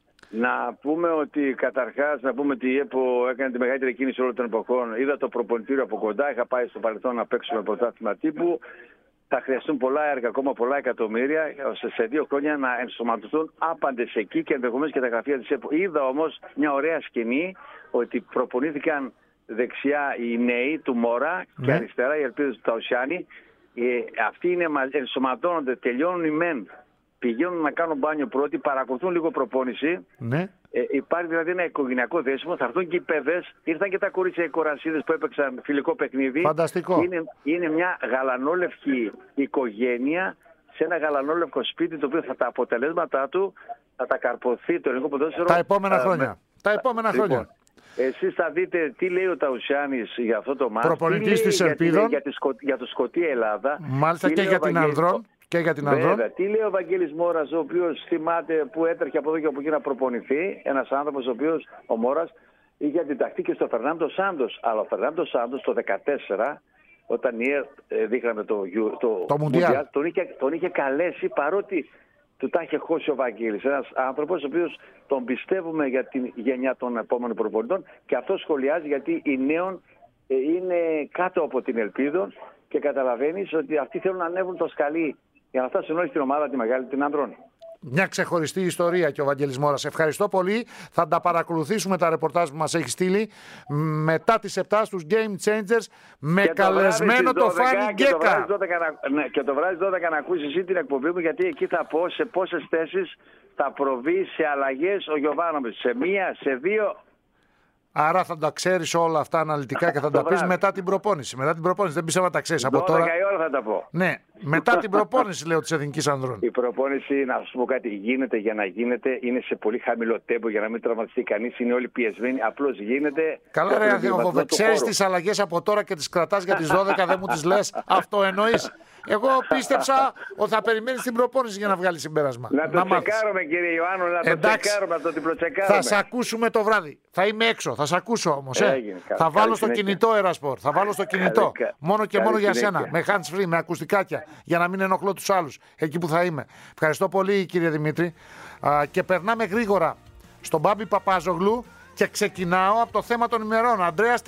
Να πούμε ότι καταρχάς ότι η ΕΠΟ έκανε τη μεγαλύτερη κίνηση όλων των εποχών. Είδα το προπονητήριο από κοντά, είχα πάει στο παρελθόν να παίξουμε πρωτάθλημα τύπου. Θα χρειαστούν πολλά έργα, ακόμα πολλά εκατομμύρια, ώστε σε 2 χρόνια να ενσωματωθούν άπαντες εκεί και ενδεχομένως και τα γραφεία της ΕΠΟ. Είδα όμως μια ωραία σκηνή ότι προπονήθηκαν δεξιά οι νέοι του Μόρα και αριστερά οι Ελπίδες του Ταουσιάνη. Αυτοί ενσωματώνονται, τελειώνουν οι μεν. Πηγαίνουν να κάνουν μπάνιο πρώτοι, παρακολουθούν λίγο προπόνηση. Ναι. Υπάρχει δηλαδή ένα οικογενειακό δέσιμο. Θα έρθουν και οι παιδές. Ήρθαν και τα κορίτσια οι κορασίδες που έπαιξαν φιλικό παιχνίδι. Φανταστικό. Είναι μια γαλανόλευκη οικογένεια σε ένα γαλανόλευκο σπίτι, το οποίο τα αποτελέσματά του θα τα καρποθεί το ελληνικό ποδόσφαιρο τα επόμενα χρόνια. χρόνια. Εσείς θα δείτε τι λέει ο Ταουσιάνης για αυτό το μάτι. Προπονητής της Ελπίδων. Για το Σκωτία Ελλάδα. Μάλιστα και για την Ανδρών. Βέβαια. Τι λέει ο Βαγγέλης Μόρας, ο οποίος θυμάται που έτρεχε από εδώ και από εκεί να προπονηθεί. Ένας άνθρωπος ο οποίος, ο Μόρας, είχε αντιταχθεί και στο Φερνάντο Σάντος. Αλλά ο Φερνάντο Σάντος το 2014, όταν η δείχναμε το Μουντιάλ, τον είχε καλέσει, παρότι του τα είχε χώσει ο Βαγγέλης. Ένας άνθρωπος ο οποίος τον πιστεύουμε για την γενιά των επόμενων προπονητών και αυτό σχολιάζει γιατί οι νέων είναι κάτω από την Ελπίδων και καταλαβαίνεις ότι αυτοί θέλουν να ανέβουν το σκαλί για να φτάσουν όλοι στην ομάδα τη μεγάλη την Ανδρών. Μια ξεχωριστή ιστορία και ο Βαγγέλης Μόρας. Ευχαριστώ πολύ. Θα τα παρακολουθήσουμε τα ρεπορτάζ που μας έχει στείλει μετά τις 7 στους Game Changers με καλεσμένο το Φάνι Γκέκα. Και το βράδυ 12 να ακούσεις εσύ την εκπομπή μου, γιατί εκεί θα πω σε πόσες θέσεις θα προβεί σε αλλαγές ο Γιωβάνοβιτς. Σε 1, σε 2. Άρα θα τα ξέρεις όλα αυτά αναλυτικά και θα τα πεις μετά την προπόνηση. Μετά την προπόνηση, δεν πιστεύω να τα ξέρεις από τώρα. 12 η ώρα θα τα πω. Ναι, μετά την προπόνηση λέω της Εθνικής Ανδρών. Η προπόνηση, να σου πω κάτι, γίνεται για να γίνεται, είναι σε πολύ χαμηλό τέμπο για να μην τραυματιστεί κανείς, είναι όλοι πιεσμένοι, απλώς γίνεται. Καλά ρε Ανθιόβοβε, ξέρεις τις αλλαγές από τώρα και τις κρατάς για τις 12, δεν μου τις λες, αυτό εννοείς. Εγώ πίστεψα ότι θα περιμένεις την προπόνηση για να βγάλεις συμπέρασμα. Να το τσεκάρουμε κύριε Ιωάννου, να το τσεκάρουμε, να το διπλοτσεκάρουμε. Θα σε ακούσουμε το βράδυ. Θα είμαι έξω, θα σε ακούσω όμως. Θα βάλω στο κινητό Ερασπορ, θα βάλω στο κινητό. Μόνο και μόνο για σένα, με hands free, με ακουστικάκια, για να μην ενοχλώ τους άλλους εκεί που θα είμαι. Ευχαριστώ πολύ κύριε Δημήτρη. Και περνάμε γρήγορα στον Μπάμπη Παπάζογλου και ξεκινάω από το θέμα των ημερών.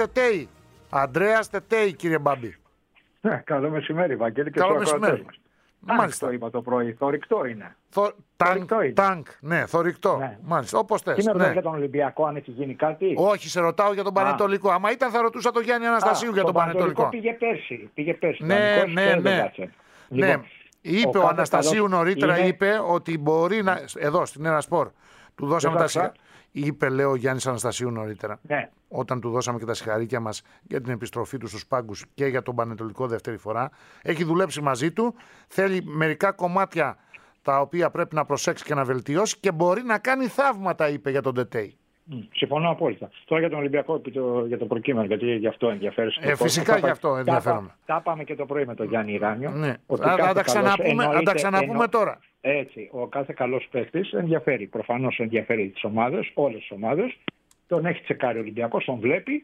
Ανδρέας Τετέι, κύριε Μπάμπη. Καλό μεσημέρι, Βαγγέλη, και καλό μεσημέρι. Μάλιστα. Το είπα το πρωί. Θορυκτό είναι. Τάγκ, ναι, θορυκτό. Ναι. Μάλιστα, όπως θες. Τι με ρωτάς για τον Ολυμπιακό, αν έχει γίνει κάτι? Όχι, σε ρωτάω για τον Πανετολικό. Άμα ήταν, θα ρωτούσα τον Γιάννη Αναστασίου για τον Πανετολικό. Πήγε πέρσι. Ναι. Λοιπόν, είπε ο Αναστασίου νωρίτερα, είπε ότι μπορεί να. Εδώ στην Ερασπορ του δώσαμε τα συγχαρητήρια. Είπε, λέω, ο Γιάννης Αναστασίου νωρίτερα, όταν του δώσαμε και τα συγχαρητήρια μας για την επιστροφή του στους πάγκους και για τον Πανετολικό δεύτερη φορά. Έχει δουλέψει μαζί του, θέλει μερικά κομμάτια τα οποία πρέπει να προσέξει και να βελτιώσει και μπορεί να κάνει θαύματα, είπε για τον Τετέι. Συμφωνώ απόλυτα. Τώρα για τον Ολυμπιακό, για το προκείμενο, γιατί γι' αυτό ενδιαφέρει. Φυσικά γι' αυτό ενδιαφέρομαι. Τα πάμε και το πρωί με τον Γιάννη Ράνιο. Ναι. Θα τα ξαναπούμε τώρα. Έτσι, ο κάθε καλός παίκτης ενδιαφέρει. Προφανώς ενδιαφέρει τις ομάδες, όλες τις ομάδες. Τον έχει τσεκάρει ο Ολυμπιακός, τον βλέπει.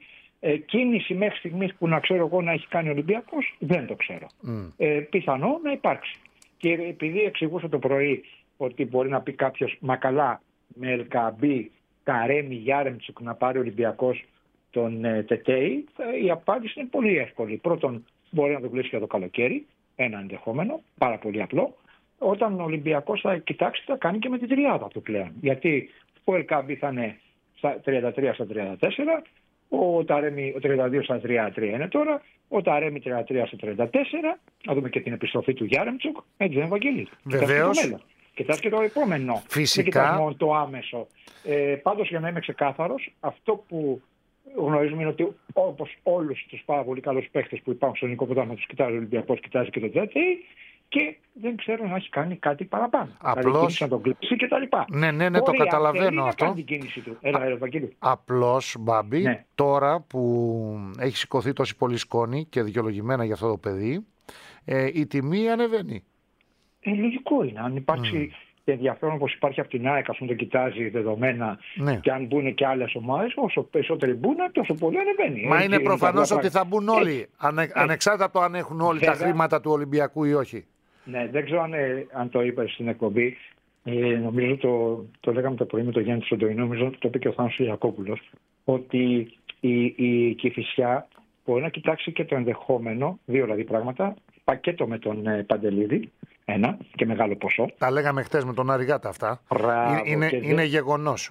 Κίνηση μέχρι στιγμής που να ξέρω εγώ να έχει κάνει ο Ολυμπιακός, δεν το ξέρω. Πιθανό να υπάρξει. Και επειδή εξηγούσα το πρωί ότι μπορεί να πει κάποιος, μα καλά, με Ελκαμπή, Καρέμι, Γιάρεμτσουκ να πάρει ο Ολυμπιακός τον Τετέι, η απάντηση είναι πολύ εύκολη. Πρώτον, μπορεί να το κλείσει για το καλοκαίρι, ένα ενδεχόμενο, πάρα πολύ απλό. Όταν ο Ολυμπιακός θα κοιτάξει, θα κάνει και με την τριάδα του πλέον. Γιατί ο Ελκαμπή θα είναι στα 33 στα 34, ο Ταρέμι ο 32 στα 33 είναι τώρα, ο Ταρέμι 33 στα 34, να δούμε και την επιστροφή του Γιάρεμτσουκ, έτσι δεν Βαγγέλη. Βεβαίως. Κοιτάς και το επόμενο. Φυσικά. Δεν κοιτάς μόνο το άμεσο. Πάντως, για να είμαι ξεκάθαρος, αυτό που γνωρίζουμε είναι ότι όπως όλους τους πάρα πολύ καλούς παίχτες που υπάρχουν στο ελληνικό πρωτάθλημα, τους κοιτάζει ο Ολυμπιακός, κοιτάζει και το Τζέτσεϊ και δεν ξέρω να έχει κάνει κάτι παραπάνω. Απλώς. Να τον κλείσει και τα λοιπά. Ναι, το καταλαβαίνω αυτό. Την κίνηση του. Απλώς, Μπάμπη, ναι. Τώρα που έχει σηκωθεί τόση πολύ σκόνη και δικαιολογημένα για αυτό το παιδί, η τιμή ανεβαίνει. Λογικό είναι. Αν υπάρξει ενδιαφέρον όπως υπάρχει από την ΑΕΚ, αυτό το κοιτάζει δεδομένα, ναι. Και αν μπουν και άλλες ομάδες, όσο περισσότεροι μπουν, τόσο πολύ ανεβαίνει. Μα είναι προφανώς ότι θα μπουν όλοι, ανεξάρτητα από το αν έχουν όλοι τα χρήματα του Ολυμπιακού ή όχι. Ναι, δεν ξέρω αν το είπες στην εκπομπή. Νομίζω το λέγαμε το πρωί με τον Γιάννη Σοντοϊνό, νομίζω το είπε και ο Θάνος Ιακώπουλος, ότι η Κηφισιά μπορεί να κοιτάξει και το ενδεχόμενο, δύο δηλαδή πράγματα, πακέτο με τον Παντελίδη, ένα και μεγάλο ποσό. Τα λέγαμε χτες με τον Αριγάτα αυτά. Είναι γεγονός.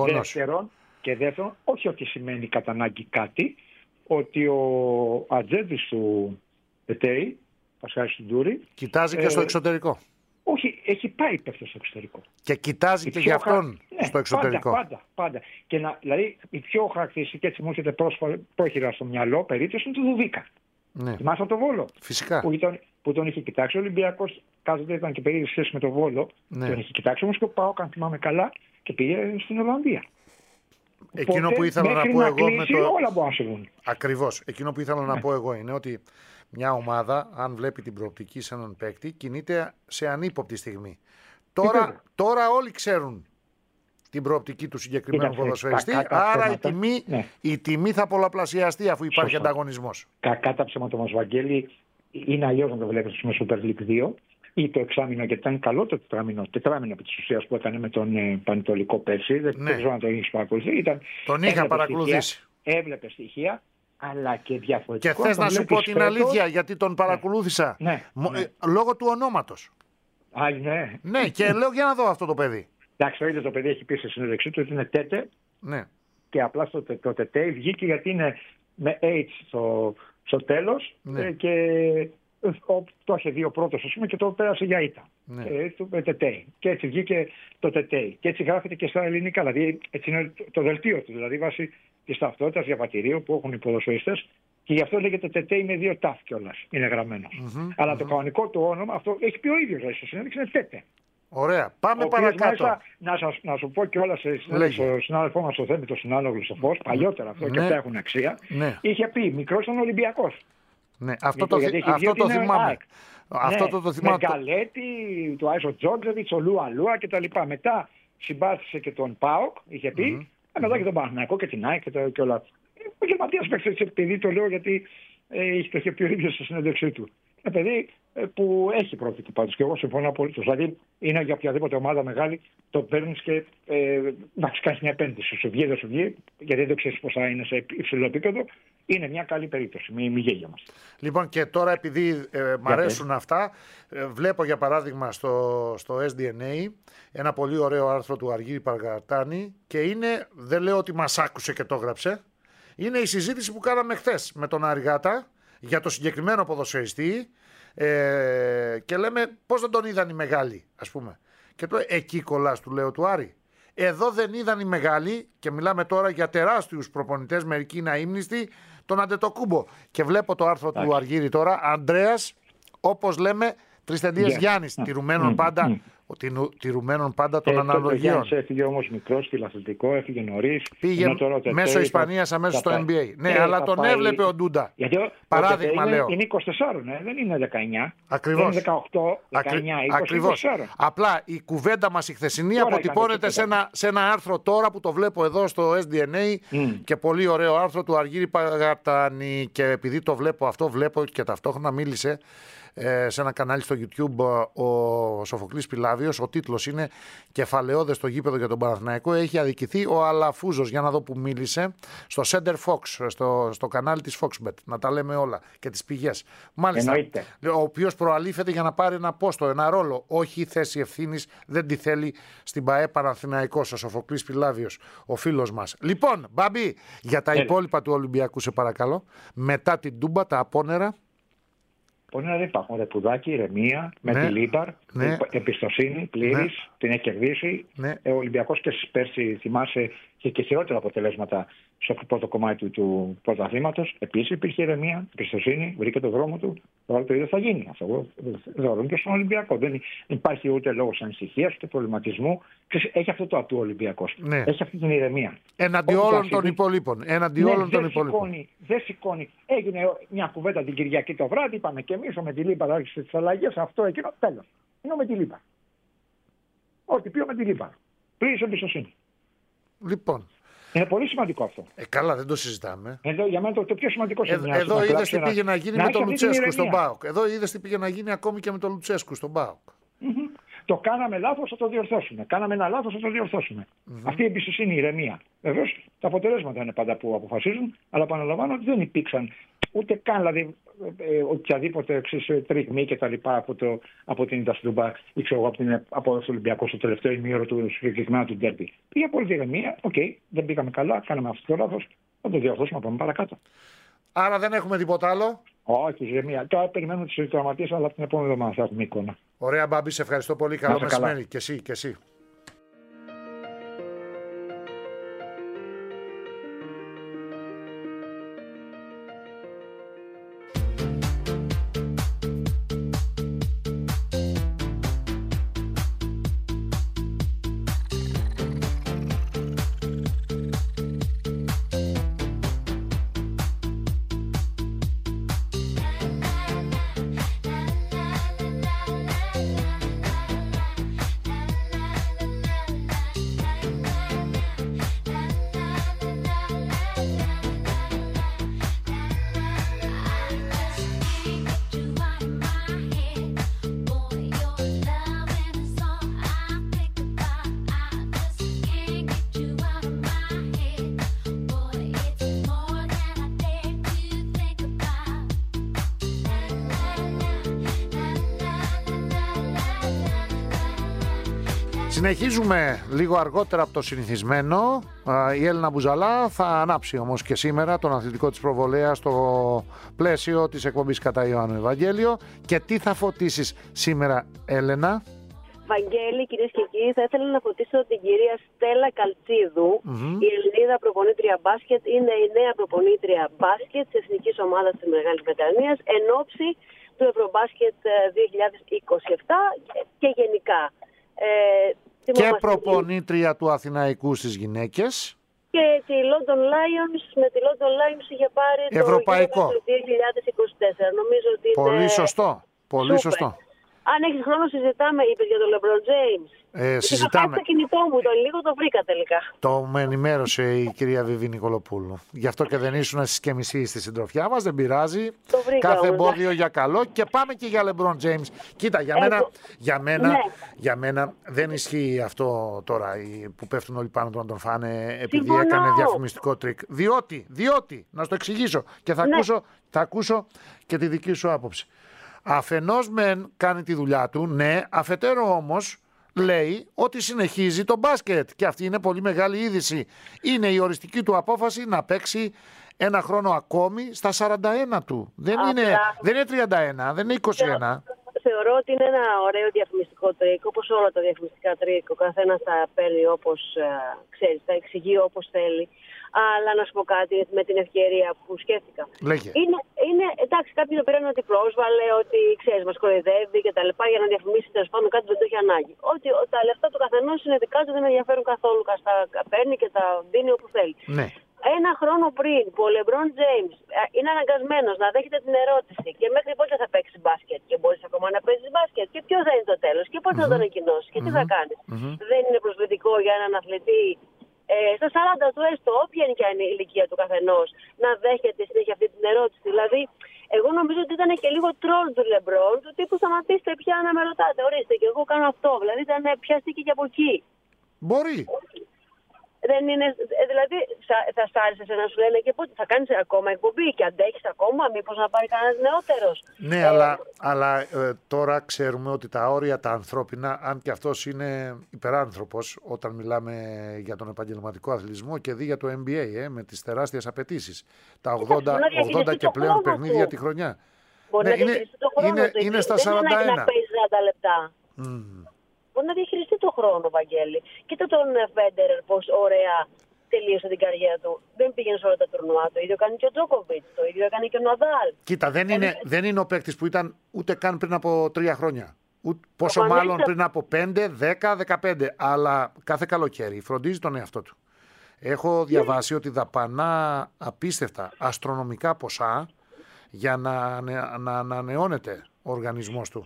Και δεύτερον, όχι ότι σημαίνει κατά ανάγκη κάτι, ότι ο ατζέντης του Τετέι, Πασχάλης Τουντούρη, κοιτάζει και στο εξωτερικό. Όχι, έχει πάει πέφτει στο εξωτερικό. Και κοιτάζει και για αυτόν στο εξωτερικό. Πάντα. Και δηλαδή η πιο χαρακτηριστική, έτσι μου έρχεται πρόχειρα στο μυαλό, περίπτωση είναι του Δουβίκα. Ναι. Θυμάσαι το Βόλο. Φυσικά. Που τον είχε κοιτάξει ο Ολυμπιακός, κάποτε ήταν και περίεργη σχέση με τον Βόλο. Ναι. Τον είχε κοιτάξει όμως και ο ΠΑΟΚ, αν θυμάμαι καλά, και πήγε στην Ολλανδία. Εκείνο που ήθελα να πω εγώ με το. Όλα μπορούν να συμβούν. Ακριβώς. Εκείνο που ήθελα να πω εγώ είναι ότι μια ομάδα, αν βλέπει την προοπτική σε έναν παίκτη, κινείται σε ανύποπτη στιγμή. Τώρα όλοι ξέρουν την προοπτική του συγκεκριμένου ποδοσφαιριστή, άρα η τιμή θα πολλαπλασιαστεί αφού υπάρχει ανταγωνισμός. Κακά τα ψέματα μας, Βαγγέλη, είναι αλλιώς να το βλέπεις με Super League 2 ή το εξάμηνο, γιατί ήταν καλό το τετράμηνο επί της ουσίας που έκανε με τον Πανετολικό πέρσι. Δεν ξέρω αν το έχεις παρακολουθήσει. Τον είχα παρακολουθήσει. Έβλεπε στοιχεία. Αλλά και διαφορετικό. Και θες να σου πω την αλήθεια, γιατί τον παρακολούθησα. Λόγω του ονόματος. Ναι, και λέω για να δω αυτό το παιδί. Εντάξει, είδε το παιδί έχει πει στη συνέντευξή του ότι είναι Τέτε. Ναι. Και απλά το Τετέ βγήκε γιατί είναι με H στο τέλος. Ναι. Και το είχε δει ο πρώτος, ας πούμε, και το πέρασε για ήττα. Ναι. Τετέ. Και έτσι βγήκε το Τετέ. Και έτσι γράφεται και στα ελληνικά. Δηλαδή, έτσι είναι το δελτίο του. Δηλαδή, βάσει τη ταυτότητα διαβατηρίου που έχουν οι ποδοσφαιριστές. Και γι' αυτό λέγεται Τετέ με δύο ταφ κιόλας. Είναι γραμμένο. Αλλά το κανονικό του όνομα, αυτό έχει πει ο ίδιος. Δηλαδή, στο συνέντευξη είναι Τέτε. Ωραία. Πάμε παρακάτω. Μάλιστα, να σου πω κιόλας στο συνάδελφό μας, το Θέμη, το συνάδελφο Γλυσσοφός, παλιότερα αυτό και αυτά έχουν αξία. Είχε πει μικρός ήταν Ολυμπιακός. Ναι, αυτό το θυμάμαι. Αυτό το θυμάμαι. Με Γκαλέτη, του Άισο Τζόρτζεβιτς, ο Λούα κτλ. Μετά συμπάθησε και τον ΠΑΟΚ, είχε πει. Μετά και τον Παναθηναϊκό και την ΑΕΚ και όλα. Ο επαγγελματίας παίκτης, επειδή το λέω γιατί το είχε πει ο ίδιος στη συνέντευξή του. Ένα παιδί που έχει πρόκειται πάντως και εγώ συμφωνώ απολύτως. Δηλαδή είναι για οποιαδήποτε ομάδα μεγάλη, το παίρνεις και να κάνει μια επένδυση. Σου βγει, δεν σου βγει, γιατί δεν ξέρεις πώς θα είναι σε υψηλό επίπεδο. Είναι μια καλή περίπτωση. Μη γέλιαμαστε. Λοιπόν, και τώρα επειδή μ' αρέσουν αυτά, βλέπω για παράδειγμα στο SDNA ένα πολύ ωραίο άρθρο του Αργύρη Παργατάνη και είναι, δεν λέω ότι μας άκουσε και το έγραψε, είναι η συζήτηση που κάναμε χθες με τον Αργάτα για το συγκεκριμένο ποδοσφαιριστή και λέμε πώς δεν τον είδαν οι μεγάλοι, ας πούμε. Και το εκεί κολλάς, του λέω του Άρη. Εδώ δεν είδαν οι μεγάλοι και μιλάμε τώρα για τεράστιους προπονητές, μερικοί είναι αείμνηστοι, τον Αντετοκούμπο. Και βλέπω το άρθρο του Αργύρη τώρα, Ανδρέας, όπως λέμε, τρισθεντίες Γιάννης, τηρουμένων πάντα τηρουμένων πάντα των αναλογιών. Έφυγε όμως μικρός, φιλαθλητικό, έφυγε νωρίς. Πήγε μέσω Ισπανίας αμέσως στο NBA. Ναι, αλλά τον έβλεπε ο Ντούντα. Παράδειγμα λέω. Είναι 24, δεν είναι 19. Ακριβώς. Δεν είναι 18, 19, 20, Ακριβώς. 24. Απλά η κουβέντα μας η χθεσινή αποτυπώνεται σε ένα άρθρο τώρα που το βλέπω εδώ στο SDNA και πολύ ωραίο άρθρο του Αργύρη Παγατάνη, και επειδή το βλέπω αυτό, βλέπω και ταυτόχρονα μίλησε σε ένα κανάλι στο YouTube ο Σοφοκλής Πιλάβιος. Ο τίτλος είναι «Κεφαλαιώδες στο γήπεδο για τον Παναθηναϊκό. Έχει αδικηθεί ο Αλαφούζος». Για να δω που μίλησε. Στο Center Fox, στο κανάλι της Foxbet. Να τα λέμε όλα και τις πηγές. Μάλιστα. Εννοείται. Ο οποίος προαλήφεται για να πάρει ένα πόστο, ένα ρόλο. Όχι θέση ευθύνης, δεν τη θέλει στην ΠΑΕ Παναθηναϊκός. Ο Σοφοκλής Πιλάβιος, ο φίλος μας. Λοιπόν, Μπάμπη, για τα υπόλοιπα του Ολυμπιακού, σε παρακαλώ. Μετά την Τούμπα, τα απόνερα. Πόνερα δεν υπάρχουν. Ρεπουδάκι, ηρεμία, με τη Λίμπαρ, εμπιστοσύνη πλήρης, την έχει κερδίσει. Ο Ολυμπιακός και πέρσι, θυμάσαι, είχε και χειρότερα αποτελέσματα στο πρώτο κομμάτι του πρωταθλήματος. Επίσης υπήρχε ηρεμία, εμπιστοσύνη, βρήκε τον δρόμο του. Τώρα το ίδιο θα γίνει. Αυτό θεωρούν και στον Ολυμπιακό. Δεν υπάρχει ούτε λόγος ανησυχίας, ούτε προβληματισμού. Έχει αυτό το ατού ο Ολυμπιακός. Ναι. Έχει αυτή την ηρεμία. Εναντί όλων των υπολείπων. Δεν σηκώνει. Έγινε μια κουβέντα την Κυριακή το βράδυ. Είπαμε και εμείς με τη Λίμπα, άρχισε τις αλλαγές. Αυτό εκείνο. Τέλος. Είναι με τη Λίμπα. Ό,τι πει με τη Λίμπα. Πλήρης εμπιστοσύνη. Λοιπόν. Είναι πολύ σημαντικό αυτό. Καλά, δεν το συζητάμε. Εδώ για μένα το πιο σημαντικό είναι. Εδώ είδες τι πήγε να γίνει με τον Λουτσέσκου στον ΠΑΟΚ. Εδώ είδες τι πήγε να γίνει ακόμη και με τον Λουτσέσκου στον ΠΑΟΚ. Το κάναμε λάθος, θα το διορθώσουμε. Κάναμε ένα λάθος, θα το διορθώσουμε. Αυτή η εμπιστοσύνη, η ηρεμία. Βεβαίως τα αποτελέσματα είναι πάντα που αποφασίζουν, αλλά επαναλαμβάνω ότι δεν υπήρξαν ούτε καν δηλαδή, οποιαδήποτε τριγμή και τα λοιπά από την Ιταστούμπα ή ξέρω εγώ από την απόδοση του Ολυμπιακού στο τελευταίο ημίωρο του συγκεκριμένα του ντέρμπι. Πήγε πολύ ηρεμία, δεν πήγαμε καλά, κάναμε αυτό το λάθος, θα το διορθώσουμε, πάμε παρακάτω. Άρα δεν έχουμε τίποτα άλλο. Όχι, ηρεμία. Τώρα περιμένουμε τις τραυματίες, αλλά την επόμενη εβδομάδα θα έχουμε εικόνα. Ωραία, Μπάμπη, σε ευχαριστώ πολύ. Καλό μεσημέρι. Και εσύ. Συνεχίζουμε λίγο αργότερα από το συνηθισμένο. Η Έλληνα Μπουζαλά θα ανάψει όμως και σήμερα τον αθλητικό της προβολέα στο πλαίσιο της εκπομπής Κατά Ιωάννου Ευαγγέλιο. Και τι θα φωτίσεις σήμερα, Έλενα? Βαγγέλη, κυρίες και κύριοι, θα ήθελα να φωτίσω την κυρία Στέλλα Καλτσίδου. Η Ελληνίδα προπονήτρια μπάσκετ είναι η νέα προπονήτρια μπάσκετ της Εθνικής Ομάδας της Μεγάλης Βρετανίας εν ώψη του Ευρωμπάσκετ 2027 και γενικά. Και προπονήτρια του Αθηναϊκού στις γυναίκες. Και τη London Lions, με τη London Lions είχε πάρει ευρωπαϊκό το 2024. Νομίζω ότι πολύ είναι σωστό. Πολύ σωστό. Αν έχεις χρόνο συζητάμε, είπες για τον LeBron James. Συζητάμε. Είχα το κινητό μου, λίγο το βρήκα τελικά. Το με ενημέρωσε η κυρία Βιβί Νικολοπούλου. Γι' αυτό και δεν ήσουν στις και μισή στη συντροφιά μας, δεν πειράζει. Κάθε εμπόδιο για καλό. Και πάμε και για LeBron James. Κοίτα, για μένα δεν ισχύει αυτό τώρα που πέφτουν όλοι πάνω του να τον φάνε επειδή έκανε διαφημιστικό τρίκ. Διότι, να σου το εξηγήσω και θα ακούσω και τη δική σου άποψη. Αφενός μεν κάνει τη δουλειά του, ναι, αφετέρου όμως λέει ότι συνεχίζει το μπάσκετ και αυτή είναι πολύ μεγάλη είδηση. Είναι η οριστική του απόφαση να παίξει ένα χρόνο ακόμη στα 41 του. Δεν είναι 31, δεν είναι 21. θεωρώ ότι είναι ένα ωραίο διαφημιστικό τρίκ, όπως όλα τα διαφημιστικά τρίκ. Ο καθένας τα παίρνει όπως ξέρεις, τα εξηγεί όπως θέλει. Αλλά να σου πω κάτι με την ευκαιρία που σκέφτηκα. Λέγε. Είναι εντάξει, κάποιοι το πήραν ότι πρόσβαλε, ότι ξέρεις, μας κοροϊδεύει και τα λοιπά για να διαφημίσει τέλος πάντων κάτι που δεν το έχει ανάγκη. Ότι τα λεφτά του καθενός είναι δικά του, δεν με ενδιαφέρουν καθόλου. Τα παίρνει και τα δίνει όπου θέλει. Ναι. Ένα χρόνο πριν που ο LeBron James είναι αναγκασμένος να δέχεται την ερώτηση και μέχρι πότε θα παίξει μπάσκετ και μπορείς ακόμα να παίζεις μπάσκετ και ποιο θα είναι το τέλος και πότε θα το ανακοινώσεις και τι θα κάνεις. Δεν είναι προσβλητικό για έναν αθλητή στα 40 του έστω, όποια είναι και η ηλικία του καθενός, να δέχεται συνέχεια αυτή την ερώτηση. Δηλαδή, εγώ νομίζω ότι ήταν και λίγο τρόλ του LeBron, του τύπου σταματήστε πια να με ρωτάτε. Ορίστε, και εγώ κάνω αυτό. Δηλαδή, ήταν πιάστηκε και από εκεί. Μπορεί. Δεν είναι, δηλαδή, θα σ' άρεσε να σου λένε και πότε θα κάνεις ακόμα εκπομπή και αντέχεις ακόμα, μήπως να πάρει κανένας νεότερος. Ναι, αλλά τώρα ξέρουμε ότι τα όρια τα ανθρώπινα, αν και αυτός είναι υπεράνθρωπος όταν μιλάμε για τον επαγγελματικό αθλητισμό και δει για το NBA με τις τεράστιες απαιτήσεις. Τα 80 και πλέον παιχνίδια τη χρονιά. Μπορεί να διαχειριστεί το χρόνο του. Είναι στα 41. Δεν είναι να παίζει 40 λεπτά. Μπορεί να διαχειριστεί το χρόνο, Βαγγέλη. Κοίτα τον Φέντερερ πώς ωραία τελείωσε την καριέρα του. Δεν πήγαινε σε όλα τα τουρνουά. Το ίδιο κάνει και ο Τζόκοβιτς. Το ίδιο έκανε και ο Ναδάλ. Κοίτα, δεν είναι ο παίκτης που ήταν ούτε καν πριν από 3 χρόνια. Πόσο μάλλον πριν από 5, 10, 15. Αλλά κάθε καλοκαίρι φροντίζει τον εαυτό του. Έχω διαβάσει ότι δαπανά απίστευτα αστρονομικά ποσά για να ανανεώνεται ο οργανισμός του.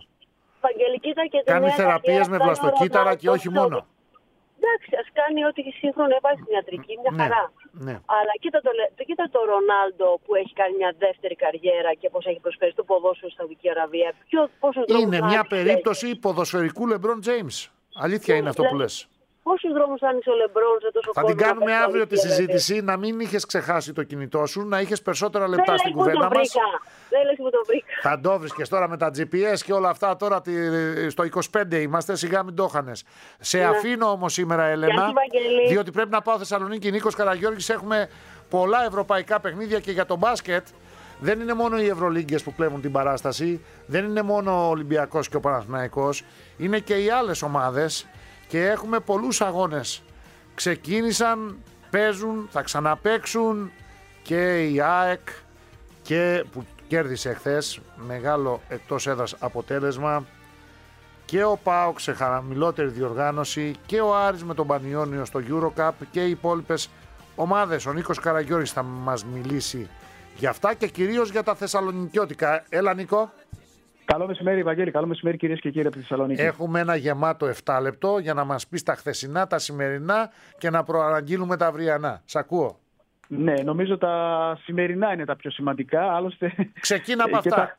Κάνει θεραπείες με βλαστοκύτταρα και όχι μόνο. Εντάξει, ας κάνει ό,τι σύγχρονο υπάρχει στην ιατρική, μια χαρά. Ναι. Αλλά κοίτα το Ρονάλντο που έχει κάνει μια δεύτερη καριέρα και πώς έχει προσφέρει στο ποδόσφαιρο στη Σαουδική Αραβία. Είναι μια περίπτωση ποδοσφαιρικού LeBron James. Αλήθεια είναι αυτό που λες. Πόσους δρόμους άνοιξε ο LeBron σε τόσο κόσμο. Θα την κάνουμε αύριο τη συζήτηση. Να μην είχες ξεχάσει το κινητό σου, να είχες περισσότερα λεπτά δεν στην κουβέντα μας. Δεν λες που το βρήκα. Θα το βρίσκες τώρα με τα GPS και όλα αυτά. Τώρα στο 25 είμαστε, σιγά μην το χάνες. Σε αφήνω όμως σήμερα, Έλενα, διότι πρέπει να πάω Θεσσαλονίκη. Νίκος Καραγιώργης, έχουμε πολλά ευρωπαϊκά παιχνίδια και για το μπάσκετ. Δεν είναι μόνο οι Ευρωλίγκες που πλέουν την παράσταση, δεν είναι μόνο ο Ολυμπιακός και ο Παναθηναϊκός, είναι και οι άλλες ομάδες. Και έχουμε πολλούς αγώνες. Ξεκίνησαν, παίζουν, θα ξαναπαίξουν και η ΑΕΚ που κέρδισε χθες, μεγάλο εκτός έδρας αποτέλεσμα, και ο ΠΑΟΚ σε χαμηλότερη διοργάνωση και ο Άρης με τον Πανιόνιο στο EuroCup και οι υπόλοιπες ομάδες. Ο Νίκος Καραγιώργης θα μας μιλήσει για αυτά και κυρίως για τα θεσσαλονικιώτικα. Έλα, Νίκο. Καλό μεσημέρι, Βαγγέλη. Καλό μεσημέρι, κυρίες και κύριοι από τη Θεσσαλονίκη. Έχουμε ένα γεμάτο 7 λεπτό για να μας πεις τα χθεσινά, τα σημερινά και να προαναγγείλουμε τα αυριανά. Σ' ακούω. Ναι, νομίζω τα σημερινά είναι τα πιο σημαντικά. Άλλωστε... Ξεκίνα από αυτά.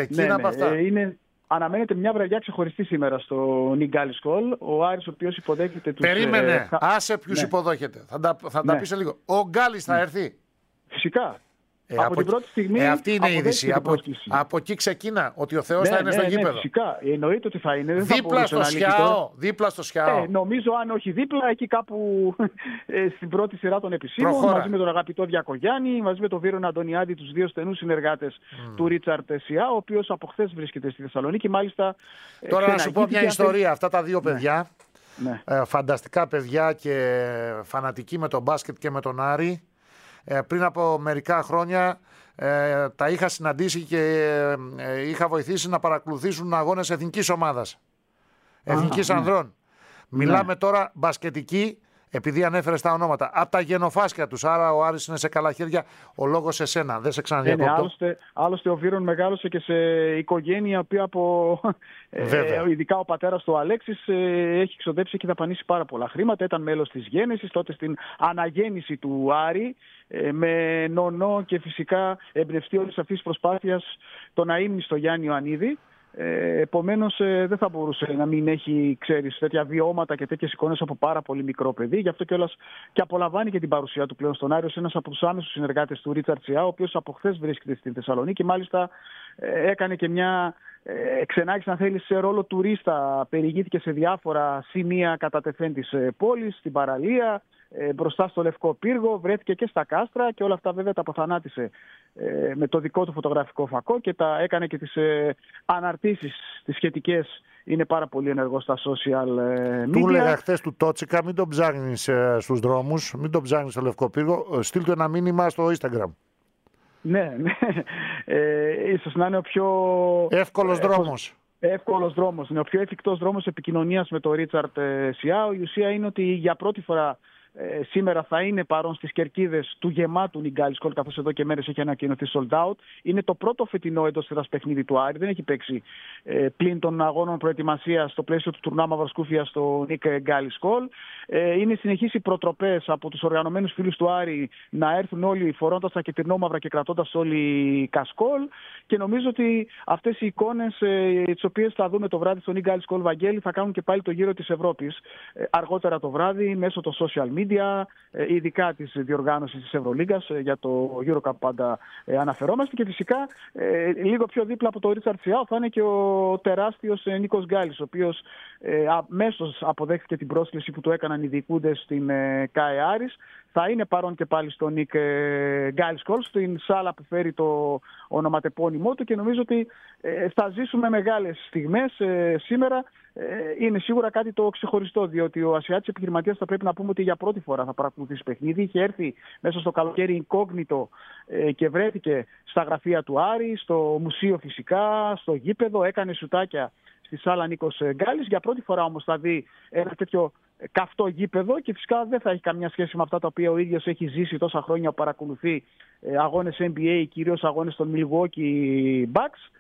Αναμένεται μια βραδιά ξεχωριστή σήμερα στο Νιγκάλι Σκολ. Ο Άρης, ο οποίος υποδέχεται τους... Περίμενε, άσε ποιους υποδέχεται. Θα τα πεις σε λίγο. Ο Γκάλης θα έρθει. Φυσικά. Από την πρώτη στιγμή. Αυτή είναι η είδηση. Από εκεί ξεκίνα ότι ο Θεός θα είναι στο γήπεδο. Φυσικά. Εννοείται ότι θα είναι. Δίπλα στο Σιάο. Νομίζω, αν όχι δίπλα, εκεί κάπου στην πρώτη σειρά των επισήμων, μαζί με τον αγαπητό Διακογιάννη, μαζί με τον Βίρονα Αντωνιάδη, τους δύο στενούς συνεργάτες του Ρίτσαρντ Σιάο, ο οποίος από χθες βρίσκεται στη Θεσσαλονίκη. Μάλιστα. Τώρα να σου πω μια ιστορία. Αυτά τα δύο παιδιά, φανταστικά παιδιά και φανατικοί με τον μπάσκετ και με τον Άρη. Πριν από μερικά χρόνια τα είχα συναντήσει και είχα βοηθήσει να παρακολουθήσουν αγώνες εθνικής ομάδας, εθνικής ανδρών. Μιλάμε τώρα μπασκετική, επειδή ανέφερες τα ονόματα, από τα γενοφάσκια τους. Άρα ο Άρης είναι σε καλά χέρια. Ο λόγος σε σένα, δεν σε ξαναδιακόπτω. Άλλωστε ο Βίρον μεγάλωσε και σε οικογένεια, οποία ειδικά ο πατέρας του Αλέξης έχει ξοδέψει και δαπανίσει πάρα πολλά χρήματα. Ήταν μέλος της Γένεσης, τότε στην αναγέννηση του Άρη, με νονό και φυσικά εμπνευστεί όλης αυτής της προσπάθειας τον αείμνηστο Γιάννη Ιωαννίδη. Επομένως δεν θα μπορούσε να μην έχει, ξέρεις, τέτοια βιώματα και τέτοιες εικόνες από πάρα πολύ μικρό παιδί. Γι' αυτό κιόλας και απολαμβάνει και την παρουσία του πλέον στον Άριο, ένας από τους άμεσους συνεργάτες του Ρίτσαρντ Σιάο, ο οποίος από χθες βρίσκεται στη Θεσσαλονίκη. Μάλιστα έκανε και μια Ξενάκης, αν θέλει, σε ρόλο τουρίστα, περιηγήθηκε σε διάφορα σημεία κατά τεθέν της πόλης, στην παραλία, μπροστά στο Λευκό Πύργο, βρέθηκε και στα κάστρα και όλα αυτά βέβαια τα αποθανάτησε με το δικό του φωτογραφικό φακό και τα έκανε και τις αναρτήσεις τις σχετικές. Είναι πάρα πολύ ενεργό στα social media. Του έλεγα χθες του Τότσικα, μην τον ψάχνεις στους δρόμους, μην τον ψάχνεις στο Λευκό Πύργο, στείλ του ένα μήνυμα στο Instagram. Ναι, ίσως να είναι ο πιο εύκολος δρόμος. Εύκολος δρόμος. Είναι ο πιο εφικτός δρόμος επικοινωνίας με τον Ρίτσαρτ Σιάο. Η ουσία είναι ότι για πρώτη φορά σήμερα θα είναι παρόν στις κερκίδες του γεμάτου Νιγκάλη Σκολ, καθώς εδώ και μέρες έχει ανακοινωθεί sold out. Είναι το πρώτο φετινό εντός έδρας παιχνίδι του Άρη. Δεν έχει παίξει πλην των αγώνων προετοιμασίας στο πλαίσιο του τουρνά Μαυροσκούφια στο Νιγκάλη Σκολ. Είναι συνεχείς οι προτροπές από τους οργανωμένους φίλους του Άρη να έρθουν όλοι φορώντας τα κυτρινόμαυρα και κρατώντας όλοι κασκόλ. Και νομίζω ότι αυτές οι εικόνες, τις οποίες θα δούμε το βράδυ στο Νιγκάλη Σκολ, Βαγγέλη, θα κάνουν και πάλι το γύρο της Ευρώπης αργότερα το βράδυ μέσω των social media, ειδικά της διοργάνωσης της Ευρωλίγκας, για το EuroCup πάντα αναφερόμαστε, και φυσικά λίγο πιο δίπλα από το Ρίτσαρτ Σιάο θα είναι και ο τεράστιος Νίκος Γκάλης, ο οποίος αμέσως αποδέχθηκε την πρόσκληση που του έκαναν οι διοικούντες στην ΚΑΕ Άρης. Θα είναι παρόν και πάλι στο Νικ Γκάλη Σκολ, στην σάλα που φέρει το ονοματεπώνυμό του, και νομίζω ότι θα ζήσουμε μεγάλες στιγμές σήμερα. Είναι σίγουρα κάτι το ξεχωριστό, διότι ο Ασιάτης επιχειρηματίας, θα πρέπει να πούμε ότι για πρώτη φορά θα παρακολουθήσει παιχνίδι. Είχε έρθει μέσα στο καλοκαίρι incognito και βρέθηκε στα γραφεία του Άρη, στο μουσείο φυσικά, στο γήπεδο, έκανε σουτάκια στη σάλα Νίκος Γκάλης. Για πρώτη φορά όμως θα δει ένα τέτοιο καυτό γήπεδο και φυσικά δεν θα έχει καμιά σχέση με αυτά τα οποία ο ίδιος έχει ζήσει τόσα χρόνια που παρακολουθεί αγώνες NBA, κυρίως αγώνες των Milwaukee Bucks.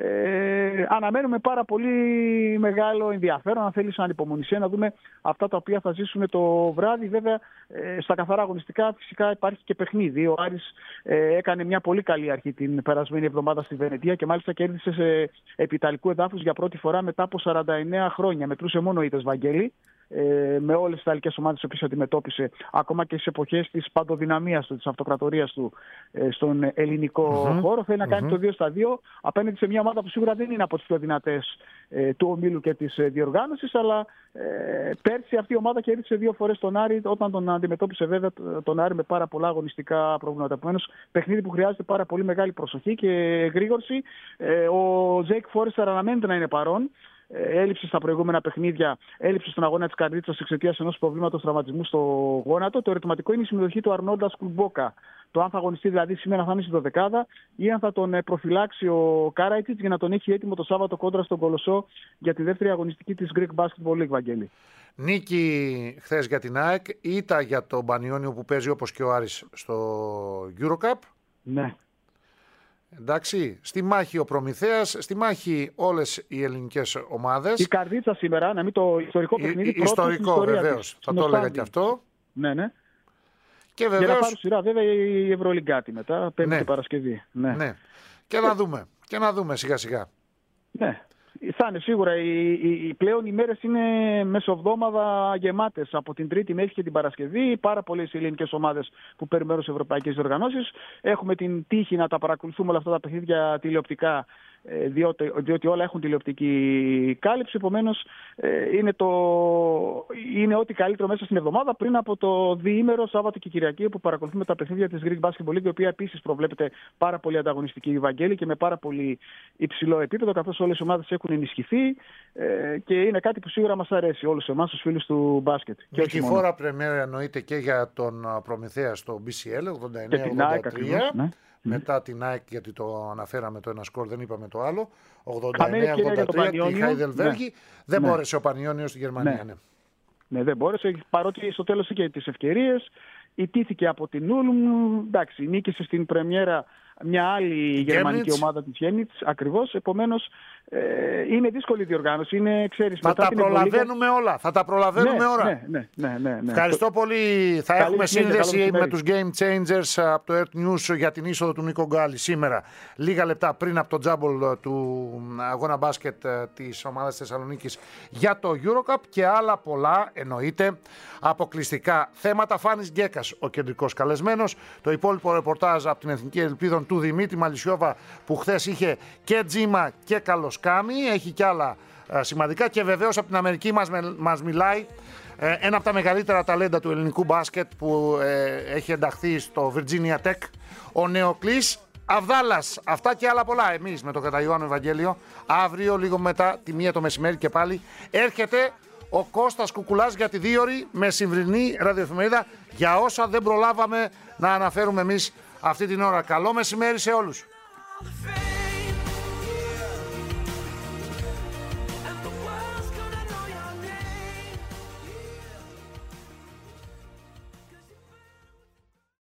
Αναμένουμε πάρα πολύ μεγάλο ενδιαφέρον, αν θέλεις, ανυπομονησία, να δούμε αυτά τα οποία θα ζήσουμε το βράδυ. Βέβαια, στα καθαρά αγωνιστικά φυσικά υπάρχει και παιχνίδι. Ο Άρης έκανε μια πολύ καλή αρχή την περασμένη εβδομάδα στη Βενετία και μάλιστα κέρδισε σε επιταλικού εδάφους για πρώτη φορά μετά από 49 χρόνια. Μετρούσε μόνο ήττες, Βαγγέλη, με όλες τις ιταλικές ομάδες που αντιμετώπισε, ακόμα και στις εποχές της παντοδυναμίας του, της αυτοκρατορίας του στον ελληνικό χώρο. Θέλει να κάνει το 2-2 απέναντι σε μια ομάδα που σίγουρα δεν είναι από τις πιο δυνατές του ομίλου και της διοργάνωσης, αλλά πέρσι αυτή η ομάδα κέρδισε 2 φορές τον Άρη, όταν τον αντιμετώπισε βέβαια τον Άρη με πάρα πολλά αγωνιστικά προβλήματα. Επομένως, παιχνίδι που χρειάζεται πάρα πολύ μεγάλη προσοχή και γρήγορση. Ο Τζέικ Φόρεστερ αναμένεται να είναι παρόν. Έλειψε στα προηγούμενα παιχνίδια, έλειψε στον αγώνα της Καρδίτσας εξαιτίας ενός προβλήματος τραυματισμού στο γόνατο. Το ερωτηματικό είναι η συμμετοχή του Αρνόλτα Σκουλμπόκα. Το αν θα αγωνιστεί δηλαδή σήμερα, θα είναι στη 12η, ή αν θα τον προφυλάξει ο Κάραιτιτς για να τον έχει έτοιμο το Σάββατο κόντρα στον Κολοσσό για τη δεύτερη αγωνιστική της Greek Basketball League, Βαγγέλη. Νίκη χθες για την ΑΕΚ, ήττα για τον Πανιόνιο που παίζει όπως και ο Άρης στο EuroCup. Ναι. Εντάξει, στη μάχη ο Προμηθέας, στη μάχη όλες οι ελληνικές ομάδες. Η Καρδίτσα σήμερα, να μην το ιστορικό παιχνίδι. Ιστορικό βεβαίως, θα το έλεγα και αυτό. Ναι, ναι. Και βεβαίως... Για να πάρουν σειρά βέβαια η Ευρωλιγκάτη μετά, Πέμπτη και Παρασκευή. Ναι. Ναι. Και να δούμε σιγά σιγά. Ναι. Θα είναι σίγουρα. Οι πλέον ημέρες είναι μεσοβδόμαδα γεμάτες. Από την Τρίτη μέχρι και την Παρασκευή. Πάρα πολλές ελληνικές ομάδες που παίρνουν μέρος σε ευρωπαϊκές διοργανώσεις. Έχουμε την τύχη να τα παρακολουθούμε όλα αυτά τα παιχνίδια τηλεοπτικά, διότι όλα έχουν τηλεοπτική κάλυψη. Επομένως, είναι ό,τι καλύτερο μέσα στην εβδομάδα πριν από το διήμερο Σάββατο και Κυριακή, που παρακολουθούμε τα παιχνίδια της Greek Basketball League, η οποία επίσης προβλέπεται πάρα πολύ ανταγωνιστική, Βαγγέλη, και με πάρα πολύ υψηλό επίπεδο, καθώς όλες οι ομάδες έχουν ενισχυθεί και είναι κάτι που σίγουρα μας αρέσει όλους εμάς, τους φίλους του μπάσκετ. Και φορά πρεμιέρα εννοείται και για τον Προμηθέα στο BCL 89-83. Μετά την ΑΕΚ, γιατί το αναφέραμε το ένα σκορ, δεν είπαμε το άλλο. 89-83 τη Χάιδελβέργη. Δεν μπόρεσε ο Πανιόνιος στη Γερμανία. Ναι, δεν μπόρεσε, παρότι στο τέλος είχε τις ευκαιρίες. Ιτήθηκε από την Ούλμ. Εντάξει, νίκησε στην πρεμιέρα μια άλλη γερμανική ομάδα της Γέννητς, ακριβώς. Επομένως, είναι δύσκολη η διοργάνωση. Θα τα προλαβαίνουμε όλα. Θα τα προλαβαίνουμε όλα. Ναι. Ευχαριστώ πολύ. Θα έχουμε σύνδεση με τους Game Changers από το Earth News για την είσοδο του Νίκο Γκάλη σήμερα, λίγα λεπτά πριν από το τζάμπολ του αγώνα μπάσκετ της ομάδας Θεσσαλονίκης για το EuroCup, και άλλα πολλά εννοείται αποκλειστικά θέματα. Φάνης Γκέκας ο κεντρικός καλεσμένος. Το υπόλοιπο ρεπορτάζ από την Εθνική Ελπίδων του Δημήτρη Μαλισσιόβα, που χθες είχε και τζίμα και καλός κάνει, έχει κι άλλα σημαντικά και βεβαίως από την Αμερική μας μιλάει ένα από τα μεγαλύτερα ταλέντα του ελληνικού μπάσκετ που έχει ενταχθεί στο Virginia Tech, ο Νεοκλής Αβδάλλας. Αυτά και άλλα πολλά. Εμείς με τον Καταϊωάννου Ευαγγέλιο αύριο λίγο μετά τη 1 το μεσημέρι και πάλι έρχεται ο Κώστας Κουκουλάς για τη 2ωρη μεσημβρινή ραδιοεφημερίδα για όσα δεν προλάβαμε να αναφέρουμε εμείς αυτή την ώρα. Καλό μεσημέρι σε όλους.